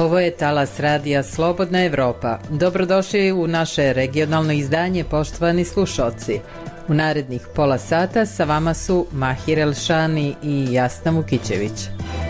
Ovo je talas radija Slobodna Evropa. Dobrodošli u naše regionalno izdanje, poštovani slušalci. U narednih pola sata sa vama su Mahir Elšani i Jasna Vukićević.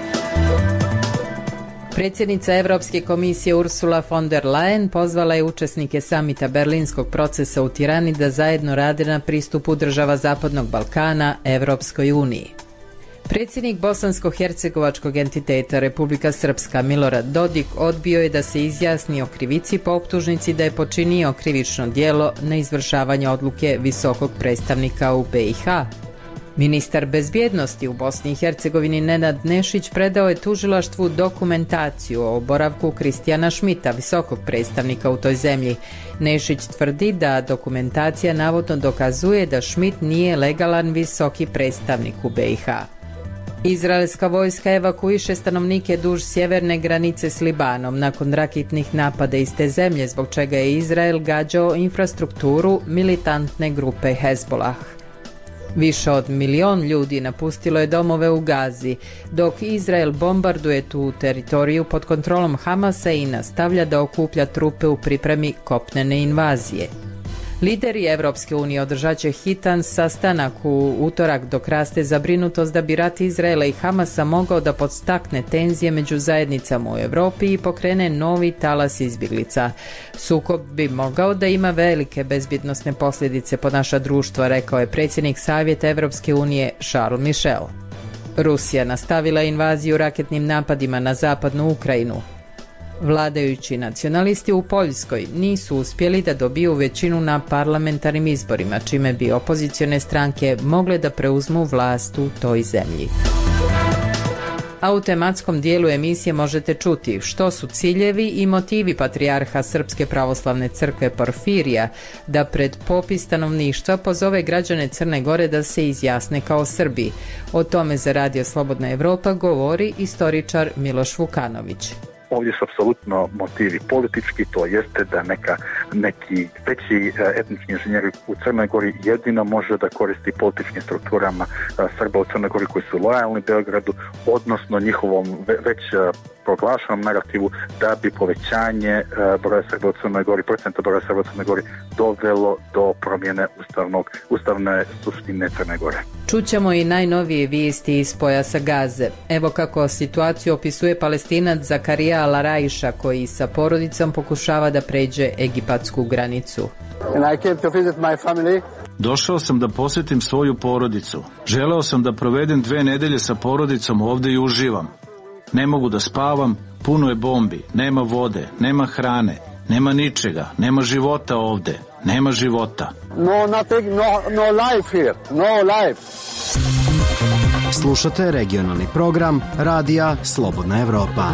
Predsjednica Evropske komisije Ursula von der Leyen pozvala je učesnike samita Berlinskog procesa u Tirani da zajedno rade na pristupu država Zapadnog Balkana Evropskoj uniji. Predsjednik bosansko-hercegovačkog entiteta Republika Srpska Milorad Dodik odbio je da se izjasni o krivici po optužnici da je počinio krivično djelo na izvršavanje odluke visokog predstavnika u BiH. Ministar bezbjednosti u Bosni i Hercegovini Nenad Nešić predao je tužilaštvu dokumentaciju o boravku Kristijana Šmita, visokog predstavnika u toj zemlji. Nešić tvrdi da dokumentacija navodno dokazuje da Šmit nije legalan visoki predstavnik u BiH. Izraelska vojska evakuiše stanovnike duž sjeverne granice s Libanom nakon raketnih napada iz te zemlje, zbog čega je Izrael gađao infrastrukturu militantne grupe Hezbollah. Više od 1 milion ljudi napustilo je domove u Gazi, dok Izrael bombarduje tu teritoriju pod kontrolom Hamasa i nastavlja da okuplja trupe u pripremi kopnene invazije. Lideri Evropske unije održat će hitan sastanak u utorak dok raste zabrinutost da bi rat Izraela i Hamasa mogao da podstakne tenzije među zajednicama u Europi i pokrene novi talas izbjeglica. Sukob bi mogao da ima velike bezbjednosne posljedice po naša društva, rekao je predsjednik Savjeta Evropske unije Charles Michel. Rusija nastavila invaziju raketnim napadima na zapadnu Ukrajinu. Vladajući nacionalisti u Poljskoj nisu uspjeli da dobiju većinu na parlamentarnim izborima, čime bi opozicione stranke mogle da preuzmu vlast u toj zemlji. A u tematskom dijelu emisije možete čuti što su ciljevi i motivi patrijarha Srpske pravoslavne crkve Porfirija da pred popis stanovništva pozove građane Crne Gore da se izjasne kao Srbi. O tome za Radio Slobodna Evropa govori istoričar Miloš Vukanović. Ovdje su apsolutno motivi politički, to jeste da neki veći etnički inženjeri u Crnoj Gori jedino može da koristi političkim strukturama Srba u Crnoj Gori koji su lojalni Beogradu, odnosno njihovom već proglašenom narativu da bi povećanje broja Srba u Crnoj Gori, procenta broja Srba u Crnoj Gori dovelo do promjene ustavne suštine Crne Gore. Čućemo i najnovije vijesti iz pojasa Gaze. Evo kako situaciju opisuje Palestinac Zakarija Al-Araiša koji sa porodicom pokušava da pređe egipatsku granicu. Došao sam da posjetim svoju porodicu. Želeo sam da provedem 2 nedelje sa porodicom ovdje i uživam. Ne mogu da spavam, puno je bombi, nema vode, nema hrane, nema ničega, nema života ovdje, nema života. No life here, no life. Slušate regionalni program Radija Slobodna Evropa.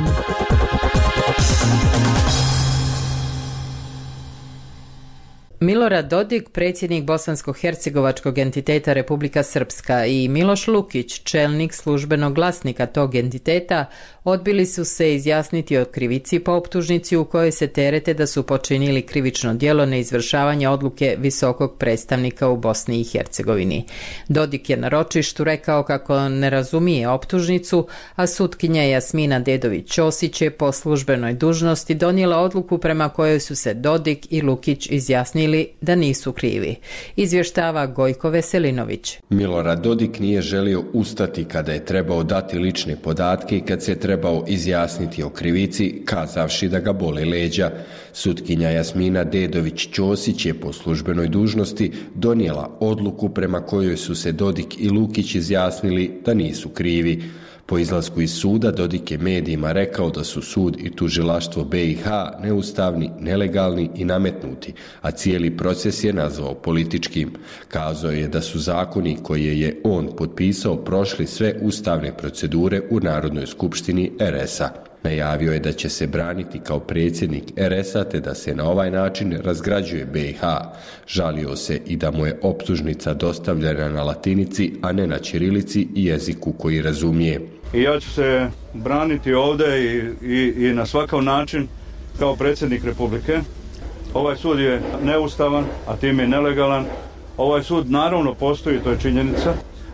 Milorad Dodik, predsjednik bosansko-hercegovačkog entiteta Republika Srpska i Miloš Lukić, čelnik službenog glasnika tog entiteta, odbili su se izjasniti o krivici po optužnici u kojoj se terete da su počinili krivično djelo na izvršavanje odluke visokog predstavnika u Bosni i Hercegovini. Dodik je na ročištu rekao kako ne razumije optužnicu, a sutkinja Jasmina Dedović-Ćosić je po službenoj dužnosti donijela odluku prema kojoj su se Dodik i Lukić izjasnili da nisu krivi. Izvještava Gojko Veselinović. Milorad Dodik nije želio ustati kada je trebao dati lične podatke i kad se trebao izjasniti o krivici, kazavši da ga bole leđa. Sutkinja Jasmina Dedović-Ćosić je po službenoj dužnosti donijela odluku prema kojoj su se Dodik i Lukić izjasnili da nisu krivi. Po izlasku iz suda Dodik je medijima rekao da su sud i tužilaštvo BiH neustavni, nelegalni i nametnuti, a cijeli proces je nazvao političkim. Kazao je da su zakoni koje je on potpisao prošli sve ustavne procedure u Narodnoj skupštini RS-a. Najavio je da će se braniti kao predsjednik RS-a te da se na ovaj način razgrađuje BiH. Žalio se i da mu je optužnica dostavljena na latinici, a ne na ćirilici i jeziku koji razumije. I ja ću se braniti ovdje i na svakav način kao predsjednik Republike. Ovaj sud je neustavan, a tim je nelegalan. Ovaj sud naravno postoji, to je činjenica,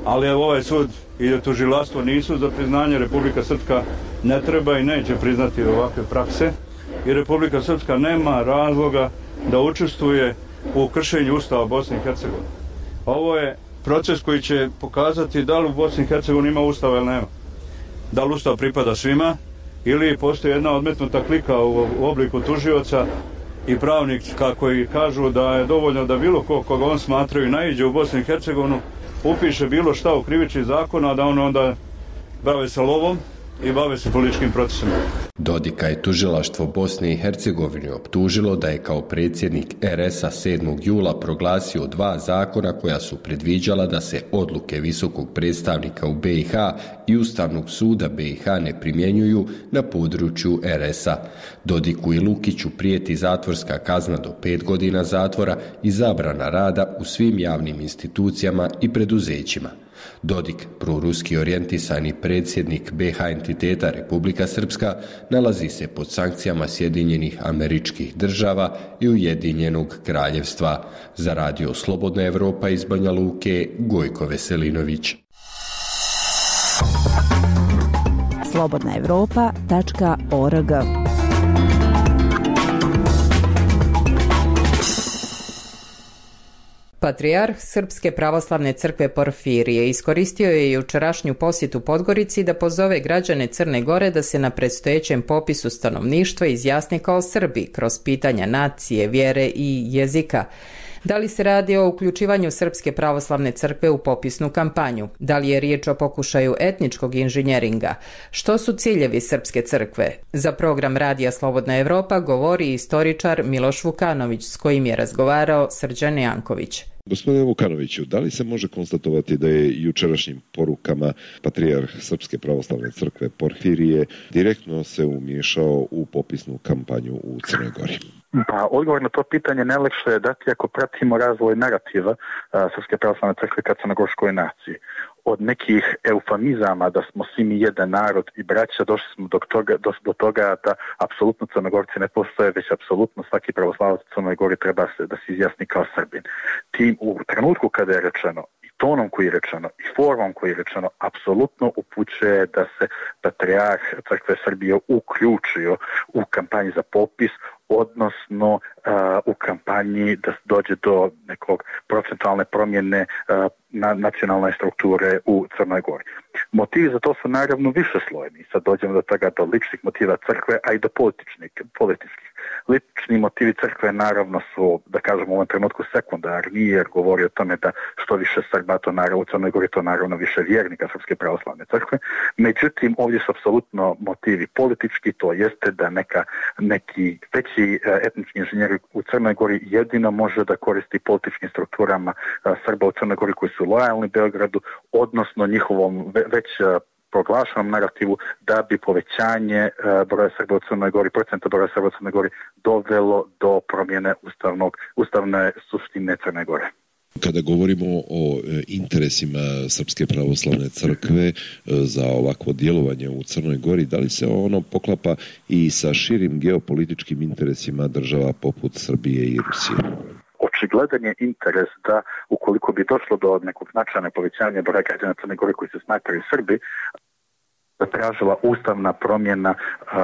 ali ovaj sud i tužilaštvo nisu za priznanje. Republika Srpska ne treba i neće priznati ovakve prakse i Republika Srpska nema razloga da učestvuje u kršenju Ustava Bosne i Hercegovine. Ovo je proces koji će pokazati da li u Bosni i Hercegovini ima Ustava ili nema. Da li Ustav pripada svima ili postoji jedna odmetnuta klika u obliku tužioca i pravnika koji kažu da je dovoljno da bilo koga on smatraju naiđe u Bosnu i Hercegovinu, upiše bilo šta u krivični zakon, a da on onda bave se lovom i bave se političkim procesima. Dodika je tužilaštvo Bosne i Hercegovine optužilo da je kao predsjednik RS-a 7. jula proglasio 2 zakona koja su predviđala da se odluke visokog predstavnika u BiH i Ustavnog suda BiH ne primjenjuju na području RS-a. Dodiku i Lukiću prijeti zatvorska kazna do 5 godina zatvora i zabrana rada u svim javnim institucijama i preduzećima. Dodik, proruski orijentisani predsjednik BiH entiteta Republika Srpska, nalazi se pod sankcijama Sjedinjenih Američkih Država i Ujedinjenog Kraljevstva. Za radio Slobodna Evropa iz Banja Luke, Gojko Veselinović. slobodnaevropa.org. Patrijarh Srpske pravoslavne crkve Porfirije iskoristio je jučerašnju posjetu Podgorici da pozove građane Crne Gore da se na predstojećem popisu stanovništva izjasne kao Srbi kroz pitanja nacije, vjere i jezika. Da li se radi o uključivanju Srpske pravoslavne crkve u popisnu kampanju? Da li je riječ o pokušaju etničkog inženjeringa? Što su ciljevi Srpske crkve? Za program Radija Slobodna Evropa govori istoričar Miloš Vukanović, s kojim je razgovarao Srđan Janković. Gospodine Vukanoviću, da li se može konstatovati da je jučerašnjim porukama patrijarh Srpske pravoslavne crkve Porfirije direktno se umiješao u popisnu kampanju u Crnoj Gori? Pa odgovor na to pitanje najlakše je dati ako pratimo razvoj narativa Srpske pravoslavne crkve ka crnogorskoj naciji. Od nekih eufemizama da smo svi mi jedan narod i braća došli smo do toga da apsolutno Crnogorci ne postoje, već apsolutno svaki pravoslavac u Crnoj Gori treba da se izjasni kao Srbin. Tim u trenutku kada je rečeno i tonom koji je rečeno i formom koji je rečeno apsolutno upućuje da se patrijarh Crkve Srbije uključio u kampanji za popis, odnosno u kampanji da dođe do nekog procentualne promjene nacionalne strukture u Crnoj Gori. Motivi za to su naravno višeslojni. Sad dođemo do toga do ličnih motiva crkve, a i do političkih. Lični motivi crkve naravno su, da kažemo u ovom trenutku, sekundarni, jer govori o tome da što više Srba to naravno u Crnoj Gori, to naravno više vjernika Srpske pravoslavne crkve. Međutim, ovdje su apsolutno motivi politički, to jeste da neki veći etnički inženjeri u Crnoj Gori jedino može da koristi političkim strukturama Srba u Crnoj Gori koji su lojalni Beogradu, odnosno njihovom već proglašenom narativu da bi povećanje broja Srba u Crnoj Gori, procenta broja Srba u Crnoj Gori dovelo do promjene ustavne suštine Crne Gore. Kada govorimo o interesima Srpske pravoslavne crkve za ovakvo djelovanje u Crnoj Gori, da li se ono poklapa i sa širim geopolitičkim interesima država poput Srbije i Rusije? Očigledan je interes da ukoliko bi došlo do nekog značajnog povećanja broja građana Crne Gore koji se smatraju Srbi, tražila ustavna promjena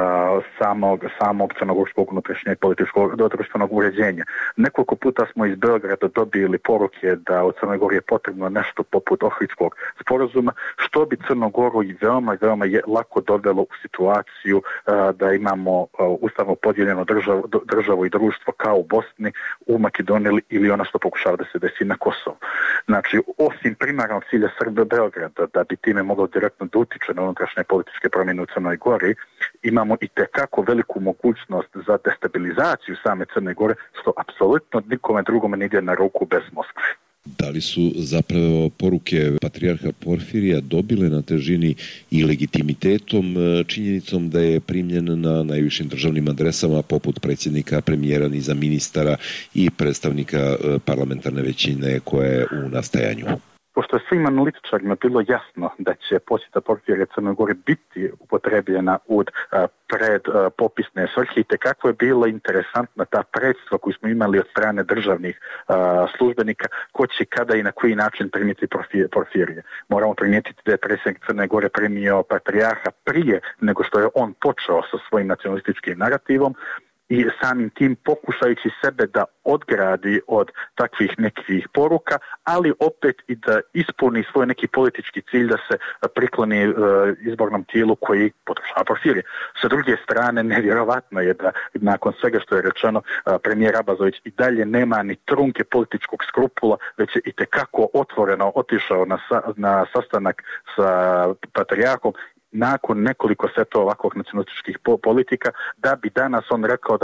samog crnogorskog unutrašnjeg političkog društvenog uređenja. Nekoliko puta smo iz Beograda dobili poruke da u Crnoj Gori je potrebno nešto poput Ohridskog sporazuma, što bi Crnogoru i veoma lako dovelo u situaciju da imamo ustavno podijeljeno državu i društvo kao u Bosni, u Makedoniji ili ono što pokušava da se desi na Kosovu. Znači, osim primarnog cilja Srbije Beograda, da bi time moglo direktno da utiče na unutrašnje političke promjene u Crnoj Gori, imamo i tekako veliku mogućnost za destabilizaciju same Crne Gore, što apsolutno nikome drugome ne ide na ruku bez Moskve. Da li su zapravo poruke patrijarha Porfirija dobile na težini i legitimitetom činjenicom da je primljen na najvišim državnim adresama poput predsjednika, premijera, niza ministara i predstavnika parlamentarne većine koja je u nastajanju? Pošto je svim analitičarima bilo jasno da će posjeta Porfirija Crnoj Gori biti upotrebljena pred popisne svrhe, te kako je bilo interesantna ta predstva koju smo imali od strane državnih službenika, ko će kada i na koji način primiti Porfirije. Moramo primijetiti da je predsjednik Crne Gore primio patrijarha prije nego što je on počeo sa svojim nacionalističkim narativom, i samim tim pokušajući sebe da odgradi od takvih nekih poruka, ali opet i da ispuni svoj neki politički cilj da se prikloni izbornom tijelu koji podržava Porfirije. Sa druge strane, nevjerovatno je da nakon svega što je rečeno, premijer Abazović i dalje nema ni trunke političkog skrupula, već je itekako otvoreno otišao na sastanak sa patrijarhom nakon nekoliko setova ovakvog nacionalističkih politika, da bi danas on rekao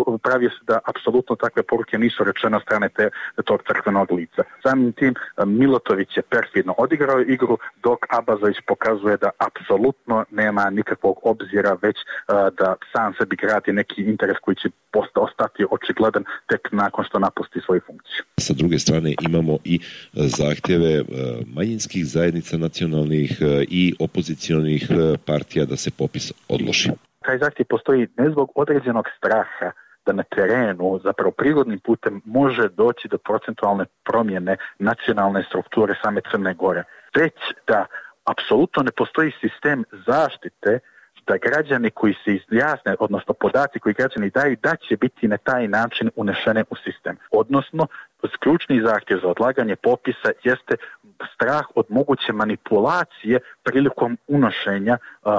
da apsolutno takve poruke nisu rečene od strane tog crkvenog lica. Samim tim Milotović je perfidno odigrao igru, dok Abazović pokazuje da apsolutno nema nikakvog obzira, već da sam sebi gradi neki interes koji će ostati očigledan tek nakon što napusti svoju funkciju. Sa druge strane imamo i zahtjeve manjinskih zajednica nacionalnih i opozicionih partija da se popis odloži. Taj zahtjev postoji ne zbog određenog straha da na terenu, zapravo prirodnim putem, može doći do procentualne promjene nacionalne strukture same Crne Gore, već da apsolutno ne postoji sistem zaštite da građani koji se izjasne, odnosno podaci koji građani daju, da će biti na taj način unešene u sistem. Odnosno, ključni zahtjev za odlaganje popisa jeste strah od moguće manipulacije prilikom unošenja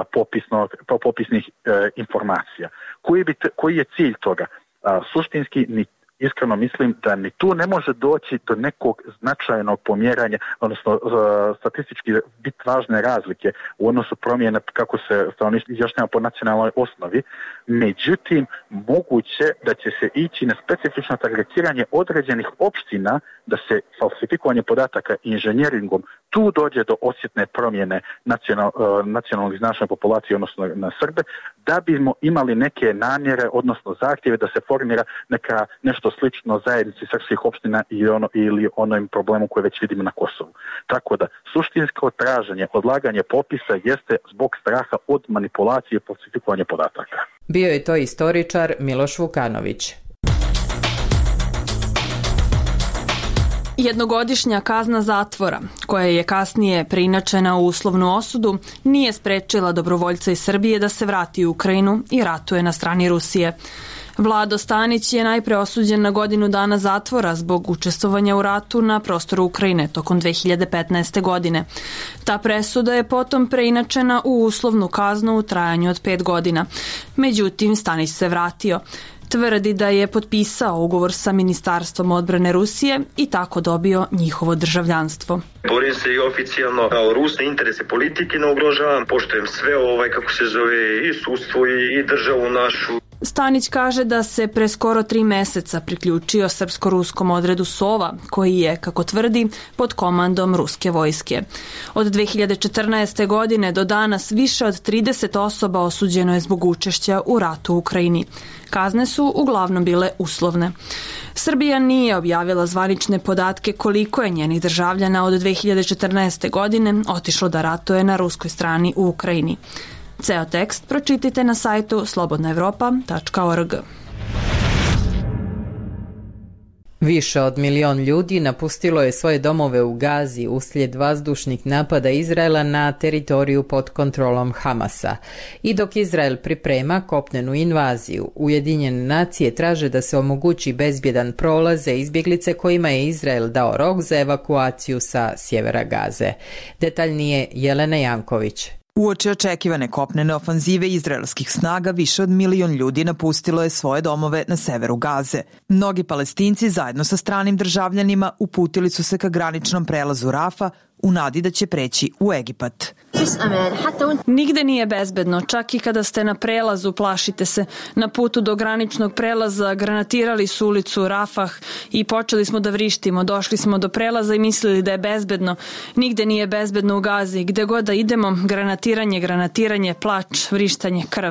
popisnih informacija. Koji je cilj toga? Suštinski, iskreno mislim da ni tu ne može doći do nekog značajnog pomjeranja, odnosno statistički biti važne razlike u odnosu promjene kako se stanovništvo izjašnjava po nacionalnoj osnovi. Međutim, moguće da će se ići na specifično targetiranje određenih opština, da se falsifikovanje podataka inženjeringom tu dođe do osjetne promjene nacionalnog iznašanja populacije, odnosno na Srbe, da bismo imali neke namjere, odnosno zahtjeve da se formira nešto slično zajednici srpskih opština ili onom problemu koje već vidimo na Kosovu. Tako da, suštinsko traženje, odlaganje popisa jeste zbog straha od manipulacije i falsifikovanja podataka. Bio je to istoričar Miloš Vukanović. Jednogodišnja kazna zatvora, koja je kasnije preinačena u uslovnu osudu, nije sprečila dobrovoljca iz Srbije da se vrati u Ukrajinu i ratuje na strani Rusije. Vlado Stanić je najpre osuđen na 1 godinu dana zatvora zbog učestvovanja u ratu na prostoru Ukrajine tokom 2015. godine. Ta presuda je potom preinačena u uslovnu kaznu u trajanju od 5 godina. Međutim, Stanić se vratio. Tvrdi da je potpisao ugovor sa Ministarstvom odbrane Rusije i tako dobio njihovo državljanstvo. Borim se i oficijalno kao Rus, interese politike ne ugrožavam, poštujem sve i sudstvo i državu našu. Stanić kaže da se pre skoro 3 meseca priključio srpsko-ruskom odredu Sova, koji je, kako tvrdi, pod komandom ruske vojske. Od 2014. godine do danas više od 30 osoba osuđeno je zbog učešća u ratu u Ukrajini. Kazne su uglavnom bile uslovne. Srbija nije objavila zvanične podatke koliko je njenih državljana od 2014. godine otišlo da ratuje na ruskoj strani u Ukrajini. Ceo tekst pročitajte na sajtu slobodnaevropa.org. Više od 1 milion ljudi napustilo je svoje domove u Gazi uslijed vazdušnih napada Izraela na teritoriju pod kontrolom Hamasa. I dok Izrael priprema kopnenu invaziju, Ujedinjene nacije traže da se omogući bezbjedan prolaz za izbjeglice kojima je Izrael dao rok za evakuaciju sa sjevera Gaze. Detaljnije Jelena Janković. Uoči očekivane kopnene ofanzive izraelskih snaga, više od 1 milion ljudi napustilo je svoje domove na severu Gaze. Mnogi Palestinci zajedno sa stranim državljanima uputili su se ka graničnom prelazu Rafa u nadi da će preći u Egipat. Nigde nije bezbedno, čak i kada ste na prelazu plašite se. Na putu do graničnog prelaza granatirali su ulicu Rafah i počeli smo da vrištimo. Došli smo do prelaza i mislili da je bezbedno. Nigde nije bezbedno u Gazi. Gde god da idemo, granatiranje, plač, vrištanje, krv.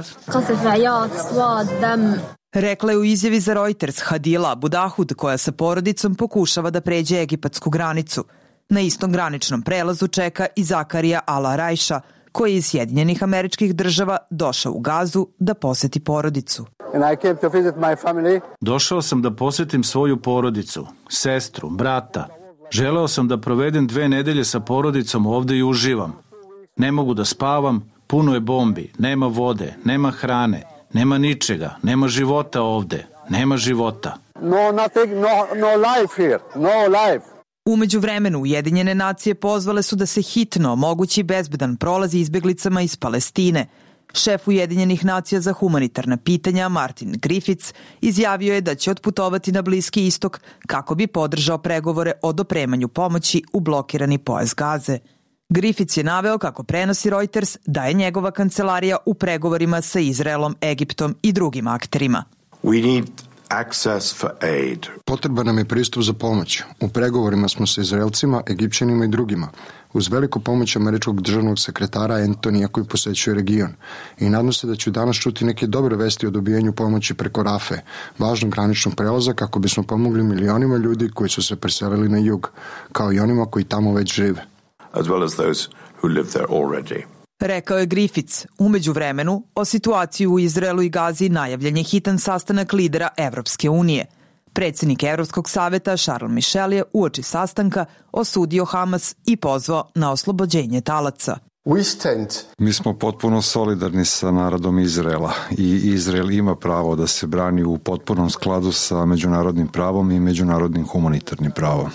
Rekla je u izjavi za Reuters Hadila Abudahud, koja sa porodicom pokušava da pređe egipatsku granicu. Na istom graničnom prelazu čeka i Zakarija Al-Arajša, koji je iz Sjedinjenih Američkih Država došao u Gazu da poseti porodicu. Došao sam da posjetim svoju porodicu, sestru, brata. Želeo sam da provedem 2 nedelje sa porodicom ovde i uživam. Ne mogu da spavam, puno je bombi, nema vode, nema hrane, nema ničega, nema života ovde, nema života. No life here, no life. Umeđu vremenu Ujedinjene nacije pozvale su da se hitno omogući bezbedan prolaz izbeglicama iz Palestine. Šef Ujedinjenih nacija za humanitarna pitanja Martin Griffiths izjavio je da će otputovati na Bliski istok kako bi podržao pregovore o dopremanju pomoći u blokirani pojas Gaze. Griffiths je naveo, kako prenosi Reuters, da je njegova kancelarija u pregovorima sa Izraelom, Egiptom i drugim akterima. Potreban nam je pristup za pomoć. U pregovorima smo sa Izraelcima, Egipćanima i drugima, uz veliku pomoć američkog državnog sekretara Antonija koji posećuje region. I nadam se da ću danas čuti neke dobre vesti o dobijanju pomoći preko Rafe, važnog graničnog prelaza, kako bismo pomogli milionima ljudi koji su se preselili na jug, kao i onima koji tamo već žive. As well as those who live there already. Rekao je Griffiths. Umeđu vremenu, o situaciji u Izraelu i Gazi najavljen je hitan sastanak lidera Evropske unije. Predsjednik Evropskog saveta Charles Michel je uoči sastanka osudio Hamas i pozvao na oslobođenje talaca. Mi smo potpuno solidarni sa narodom Izraela i Izrael ima pravo da se brani u potpunom skladu sa međunarodnim pravom i međunarodnim humanitarnim pravom.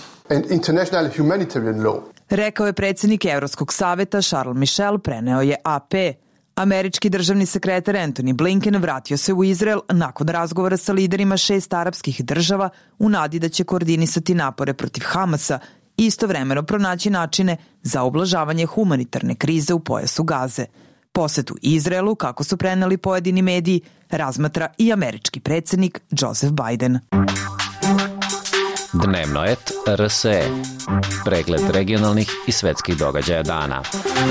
Rekao je predsjednik Evropskog saveta Charles Michel, preneo je AP. Američki državni sekretar Antony Blinken vratio se u Izrael nakon razgovora sa liderima 6 arapskih država u nadi da će koordinisati napore protiv Hamasa i istovremeno pronaći načine za ublažavanje humanitarne krize u pojasu Gaze. Posetu Izraelu, kako su preneli pojedini mediji, razmatra i američki predsjednik Joseph Biden. Dnevno et RSE. Pregled regionalnih i svetskih događaja dana.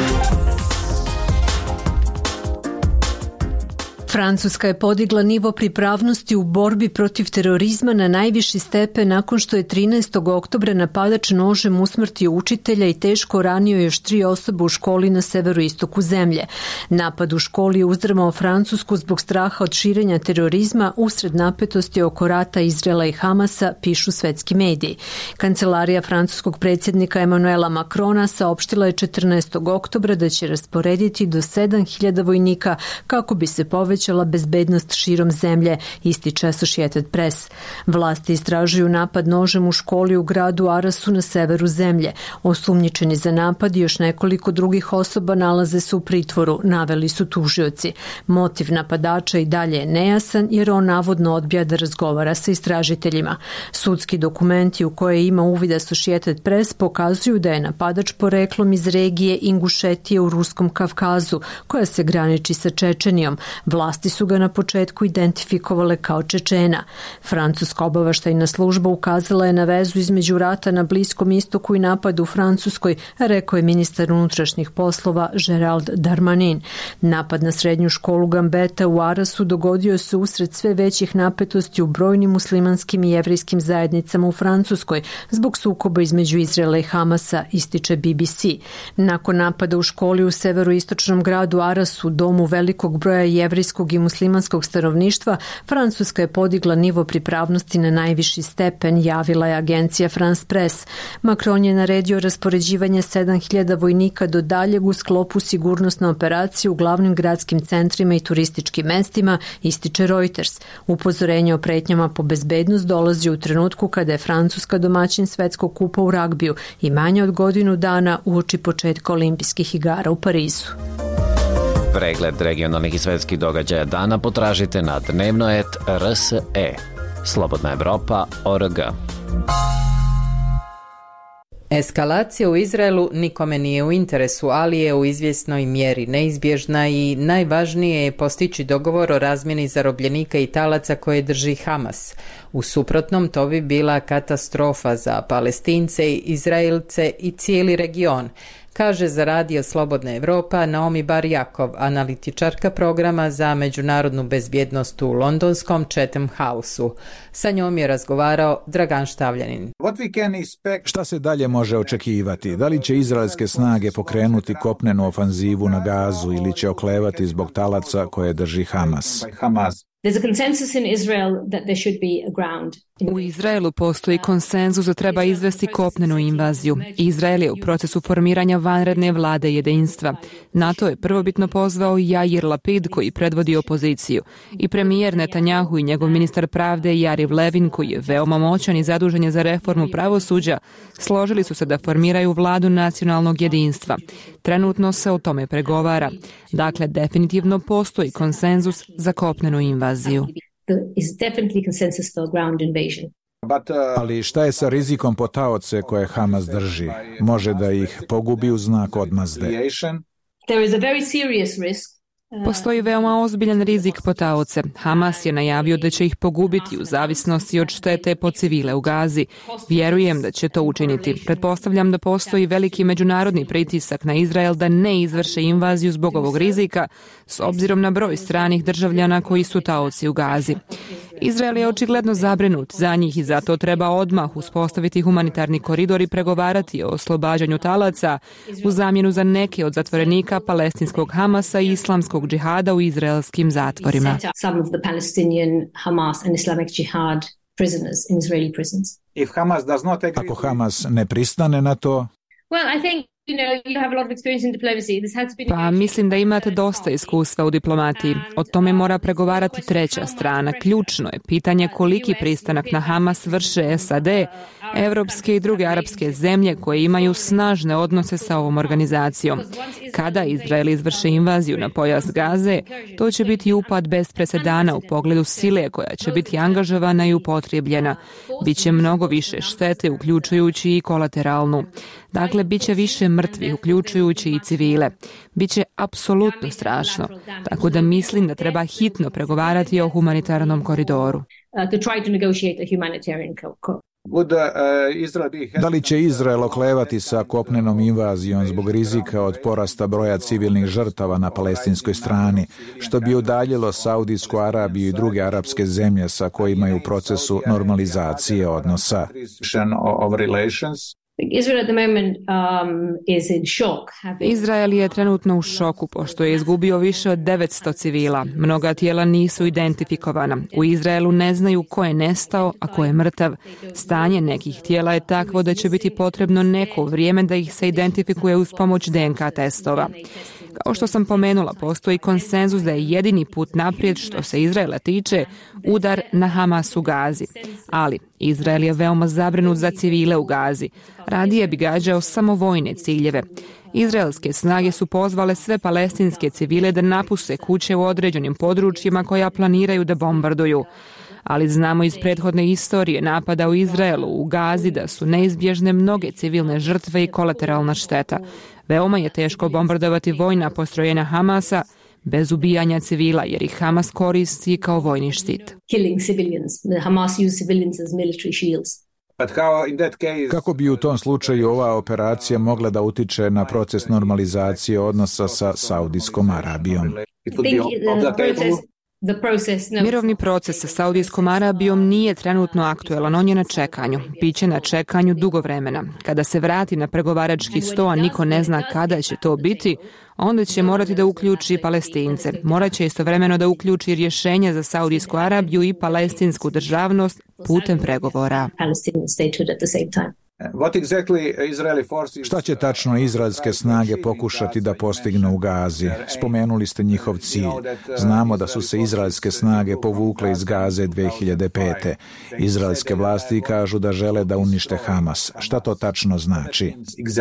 Francuska je podigla nivo pripravnosti u borbi protiv terorizma na najviši stepen nakon što je 13. oktobra napadač nožem usmrtio učitelja i teško ranio još 3 osobe u školi na severoistoku zemlje. Napad u školi je uzdrmao Francusku zbog straha od širenja terorizma usred napetosti oko rata Izraela i Hamasa, pišu svetski mediji. Kancelarija francuskog predsjednika Emmanuela Macrona saopštila je 14. oktobra da će rasporediti do 7.000 vojnika kako bi se povećala bezbednost širom zemlje, ističe Associated Press. Vlasti istražuju napad nožem u školi u gradu Arasu na severu zemlje. Osumnjičeni za napad i još nekoliko drugih osoba nalaze se u pritvoru, naveli su tužioci. Motiv napadača i dalje je nejasan jer on navodno odbija da razgovara sa istražiteljima. Sudski dokumenti u koje ima uvid Associated Press pokazuju da je napadač poreklom iz regije Ingušetije u Ruskom Kavkazu, koja se graniči sa Čečenijom. Vlasti su ga na početku identifikovale kao Čečena. Francuska obaveštajna služba ukazala je na vezu između rata na Bliskom istoku i napada u Francuskoj, rekao je ministar unutrašnjih poslova Gerald Darmanin. Napad na srednju školu Gambetta u Arasu dogodio se usred sve većih napetosti u brojnim muslimanskim i jevrijskim zajednicama u Francuskoj zbog sukoba između Izraela i Hamasa, ističe BBC. Nakon napada u školi u severoistočnom gradu Arasu, domu velikog broja jevrijskog i muslimanskog stanovništva, Francuska je podigla nivo pripravnosti na najviši stepen, javila je agencija France Press. Macron je naredio raspoređivanje 7.000 vojnika do daljeg u sklopu sigurnosne operacije u glavnim gradskim centrima i turističkim mestima, ističe Reuters. Upozorenje o pretnjama po bezbednost dolazi u trenutku kada je Francuska domaćin svetskog kupa u ragbiju i manje od godinu dana uoči početka olimpijskih igara u Parizu. Pregled regionalnih i svetskih događaja dana potražite na dnevnoet.rse. Slobodna Evropa.org. Eskalacija u Izraelu nikome nije u interesu, ali je u izvjesnoj mjeri neizbježna i najvažnije je postići dogovor o razmjeni zarobljenika i talaca koje drži Hamas. U suprotnom, to bi bila katastrofa za Palestince, Izraelce i cijeli region, kaže za Radio Slobodna Evropa Naomi Barjakov, analitičarka programa za međunarodnu bezbjednost u londonskom Chatham Houseu. Sa njom je razgovarao Dragan Štavljanin. Šta se dalje može očekivati? Da li će izraelske snage pokrenuti kopnenu ofanzivu na Gazu ili će oklevati zbog talaca koje drži Hamas? U Izraelu postoji konsenzus da treba izvesti kopnenu invaziju. Izrael je u procesu formiranja vanredne vlade jedinstva. Na to je prvobitno pozvao Jair Lapid, koji predvodi opoziciju, i premijer Netanjahu i njegov ministar pravde Jariv Levin, koji je veoma moćan i zadužen je za reformu pravosuđa, složili su se da formiraju vladu nacionalnog jedinstva. Trenutno se o tome pregovara. Dakle, definitivno postoji konsenzus za kopnenu invaziju. Ali šta je sa rizikom po taoce koje Hamas drži? Može da ih pogubi u znak odmazde. Postoji veoma ozbiljan rizik po taoce. Hamas je najavio da će ih pogubiti u zavisnosti od štete po civile u Gazi. Vjerujem da će to učiniti. Pretpostavljam da postoji veliki međunarodni pritisak na Izrael da ne izvrše invaziju zbog ovog rizika, s obzirom na broj stranih državljana koji su taoci u Gazi. Izrael je očigledno zabrinut za njih i zato treba odmah uspostaviti humanitarni koridor i pregovarati o oslobađanju talaca u zamjenu za neke od zatvorenika palestinskog Hamasa i islamskog džihada u izraelskim zatvorima. Ako Hamas ne pristane na to, pa mislim da imate dosta iskustva u diplomatiji. O tome mora pregovarati treća strana. Ključno je pitanje koliki pristanak na Hamas vrše SAD, evropske i druge arapske zemlje koje imaju snažne odnose sa ovom organizacijom. Kada Izrael izvrše invaziju na pojas Gaze, to će biti upad bez presedana u pogledu sile koja će biti angažovana i upotrijebljena. Biće mnogo više štete, uključujući i kolateralnu. Dakle, biće više mrtvih, uključujući i civile. Biće apsolutno strašno. Tako da mislim da treba hitno pregovarati o humanitarnom koridoru. Da li će Izrael oklevati sa kopnenom invazijom zbog rizika od porasta broja civilnih žrtava na palestinskoj strani, što bi udaljilo Saudijsku Arabiju i druge arapske zemlje sa kojima je u procesu normalizacije odnosa? Izrael je trenutno u šoku pošto je izgubio više od 900 civila. Mnoga tijela nisu identifikovana. U Izraelu ne znaju ko je nestao, a ko je mrtav. Stanje nekih tijela je takvo da će biti potrebno neko vrijeme da ih se identifikuje uz pomoć DNK testova. Kao što sam pomenula, postoji konsenzus da je jedini put naprijed što se Izraela tiče udar na Hamas u Gazi. Ali Izrael je veoma zabrinut za civile u Gazi. Radije bi gađao samo vojne ciljeve. Izraelske snage su pozvale sve palestinske civile da napuste kuće u određenim područjima koja planiraju da bombarduju. Ali znamo iz prethodne istorije napada u Izraelu u Gazi da su neizbježne mnoge civilne žrtve i kolateralna šteta. Veoma je teško bombardovati vojna postrojenja Hamasa bez ubijanja civila, jer ih Hamas koristi kao vojni štit. Kako bi u tom slučaju ova operacija mogla da utiče na proces normalizacije odnosa sa Saudijskom Arabijom? Mirovni proces sa Saudijskom Arabijom nije trenutno aktuelan, on je na čekanju. Biće na čekanju dugo vremena. Kada se vrati na pregovarački sto, a niko ne zna kada će to biti, onda će morati da uključi Palestince. Morat će istovremeno da uključi rješenje za Saudijsku Arabiju i palestinsku državnost putem pregovora. Šta će tačno izraelske snage pokušati da postignu u Gazi? Spomenuli ste njihov cilj. Znamo da su se izraelske snage povukle iz Gaze 2005. Izraelske vlasti kažu da žele da unište Hamas. Šta to tačno znači?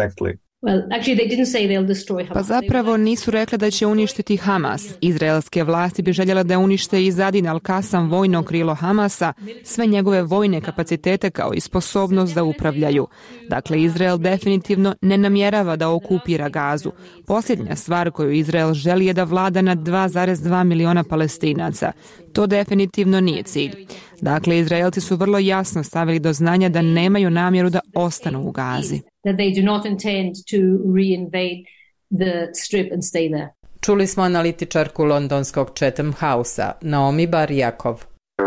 Pa zapravo nisu rekle da će uništiti Hamas. Izraelske vlasti bi željela da unište i Zadin al-Kasam, vojno krilo Hamasa, sve njegove vojne kapacitete kao i sposobnost da upravljaju. Dakle, Izrael definitivno ne namjerava da okupira Gazu. Posljednja stvar koju Izrael želi je da vlada nad 2,2 miliona Palestinaca. To definitivno nije cilj. Dakle, Izraelci su vrlo jasno stavili do znanja da nemaju namjeru da ostanu u Gazi. Čuli smo analitičarku londonskog Chatham House-a, Naomi Barjakov.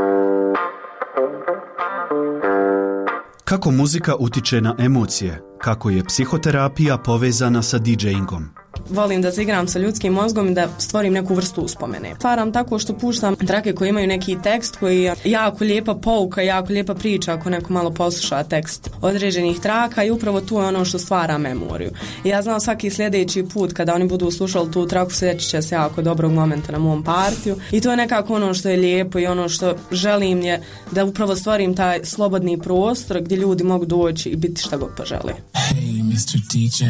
Kako muzika utiče na emocije? Kako je psihoterapija povezana sa DJ-ingom? Volim da se igram sa ljudskim mozgom i da stvorim neku vrstu uspomene. Stvaram tako što puštam trake koje imaju neki tekst koji je jako lijepa pouka, jako lijepa priča ako neko malo posluša tekst određenih traka i upravo tu je ono što stvara memoriju. I ja znam svaki sljedeći put kada oni budu slušali tu traku sjećat će se jako dobrog momenta na mom partiju i to je nekako ono što je lijepo i ono što želim je da upravo stvorim taj slobodni prostor gdje ljudi mogu doći i biti šta god požele. Hey, Mr. DJ.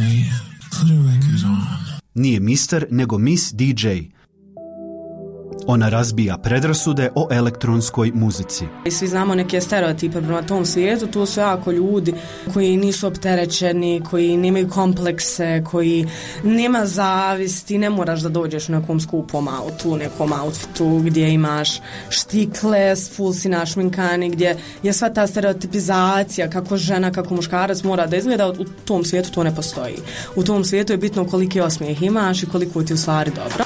Nije mister, nego Miss DJ. Ona razbija predrasude o elektronskoj muzici. I svi znamo neke stereotipe prema tom svijetu, tu su jako ljudi koji nisu opterećeni, koji nemaju komplekse, koji nema zavisti, ne moraš da dođeš u nekom skupom autu, nekom outfitu gdje imaš štikle, full si našminkani, gdje je sva ta stereotipizacija kako žena, kako muškarac mora da izgleda, u tom svijetu to ne postoji. U tom svijetu je bitno koliki osmijeh imaš i koliko ti u stvari dobro.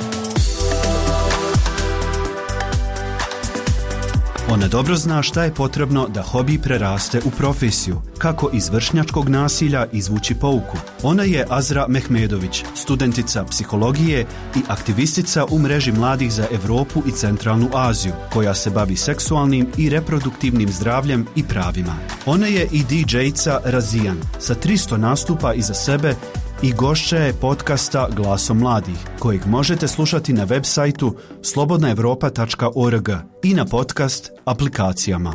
Ona dobro zna šta je potrebno da hobi preraste u profesiju, kako iz vršnjačkog nasilja izvući pouku. Ona je Azra Mehmedović, studentica psihologije i aktivistica u mreži mladih za Europu i Centralnu Aziju, koja se bavi seksualnim i reproduktivnim zdravljem i pravima. Ona je i DJ-ca Razijan, sa 300 nastupa iza sebe i gošća je podcasta Glasom mladih, kojeg možete slušati na web sajtu slobodnaevropa.org i na podcast aplikacijama.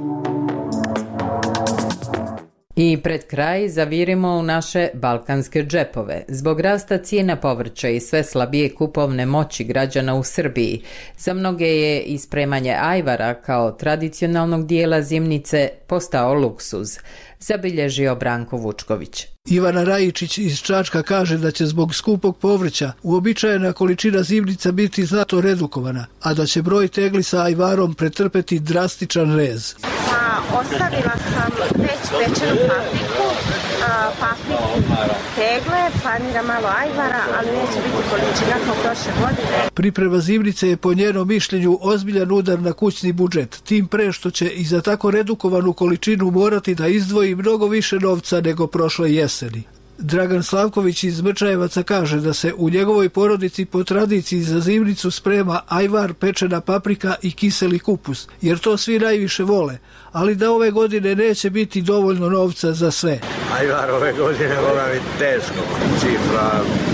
I pred kraj zavirimo u naše balkanske džepove. Zbog rasta cijena povrća i sve slabije kupovne moći građana u Srbiji, za mnoge je ispremanje ajvara kao tradicionalnog dijela zimnice postao luksuz, zabilježio Branko Vučković. Ivana Rajičić iz Čačka kaže da će zbog skupog povrća uobičajena količina zimnica biti znatno redukovana, a da će broj tegli sa ajvarom pretrpeti drastičan rez. Ostavila sam već pečenu papriku, tegle, planiram malo ajvara, ali neće biti količina kao prošle godine. Priprema zimnice je po njenom mišljenju ozbiljan udar na kućni budžet, tim pre što će i za tako redukovanu količinu morati da izdvoji mnogo više novca nego prošle jeseni. Dragan Slavković iz Mrčajevaca kaže da se u njegovoj porodici po tradiciji za zimnicu sprema ajvar, pečena paprika i kiseli kupus, jer to svi najviše vole, ali da ove godine neće biti dovoljno novca za sve. Ajvar ove godine mora biti teško, cifra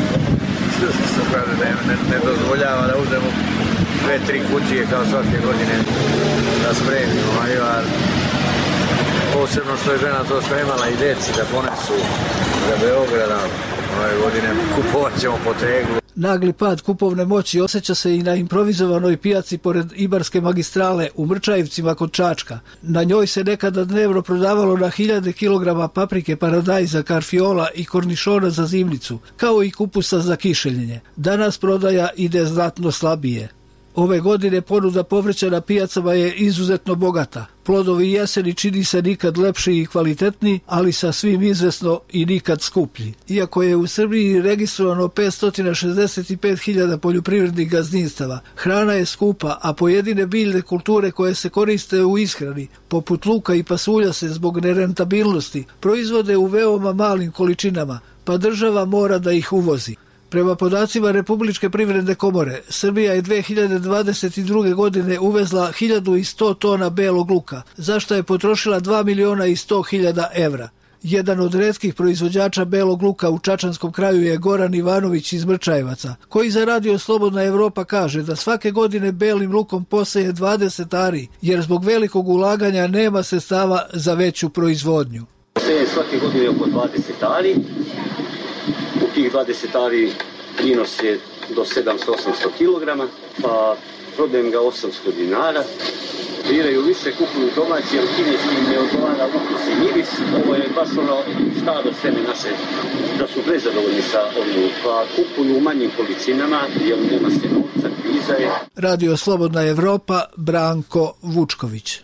ne dozvoljava da uzmemo 2-3 kutije kao svake godine da spremimo ajvar. Posebno što je žena to spremala i deci da ponesu za Beograda, ove godine kupovat ćemo po teglu. Nagli pad kupovne moći osjeća se i na improvizovanoj pijaci pored Ibarske magistrale u Mrčajevcima kod Čačka. Na njoj se nekada dnevno prodavalo na 1000 kilograma paprike, paradajza, karfiola i kornišona za zimnicu, kao i kupusa za kišeljenje. Danas prodaja ide znatno slabije. Ove godine ponuda povrća na pijacama je izuzetno bogata. Plodovi jeseni čini se nikad lepši i kvalitetniji, ali sasvim izvesno i nikad skuplji. Iako je u Srbiji registrovano 565.000 poljoprivrednih gazdinstava, hrana je skupa, a pojedine biljne kulture koje se koriste u ishrani, poput luka i pasulja, se zbog nerentabilnosti proizvode u veoma malim količinama, pa država mora da ih uvozi. Prema podacima Republičke privredne komore, Srbija je 2022. godine uvezla 1100 tona belog luka, za što je potrošila 2.100.000 evra. Jedan od retkih proizvođača belog luka u Čačanskom kraju je Goran Ivanović iz Mrčajevaca, koji za radio Slobodna Evropa kaže da svake godine belim lukom poseje 20 ari, jer zbog velikog ulaganja nema sredstava za veću proizvodnju. Poseje svake godine oko 20 ari. U tih 20 ari prinos je do 700-800 kg, pa prodajem ga 800 dinara. Biraju više, kupuju domaći, jer kineski ne odgovara ukus i miris. Ovo je baš ono staro seme naše, da su prezadovoljni sa ovim, pa kupuju u manjim količinama, jer nema se novca, kriza. uticaj. Radio Slobodna Evropa, Branko Vučković.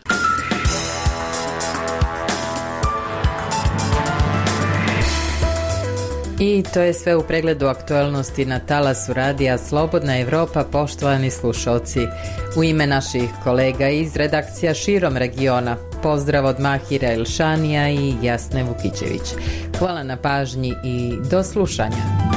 I to je sve u pregledu aktualnosti na talasu radija Slobodna Evropa, poštovani slušalci. U ime naših kolega iz redakcija širom regiona, pozdrav od Mahira Ilšanija i Jasne Vukićević. Hvala na pažnji i do slušanja.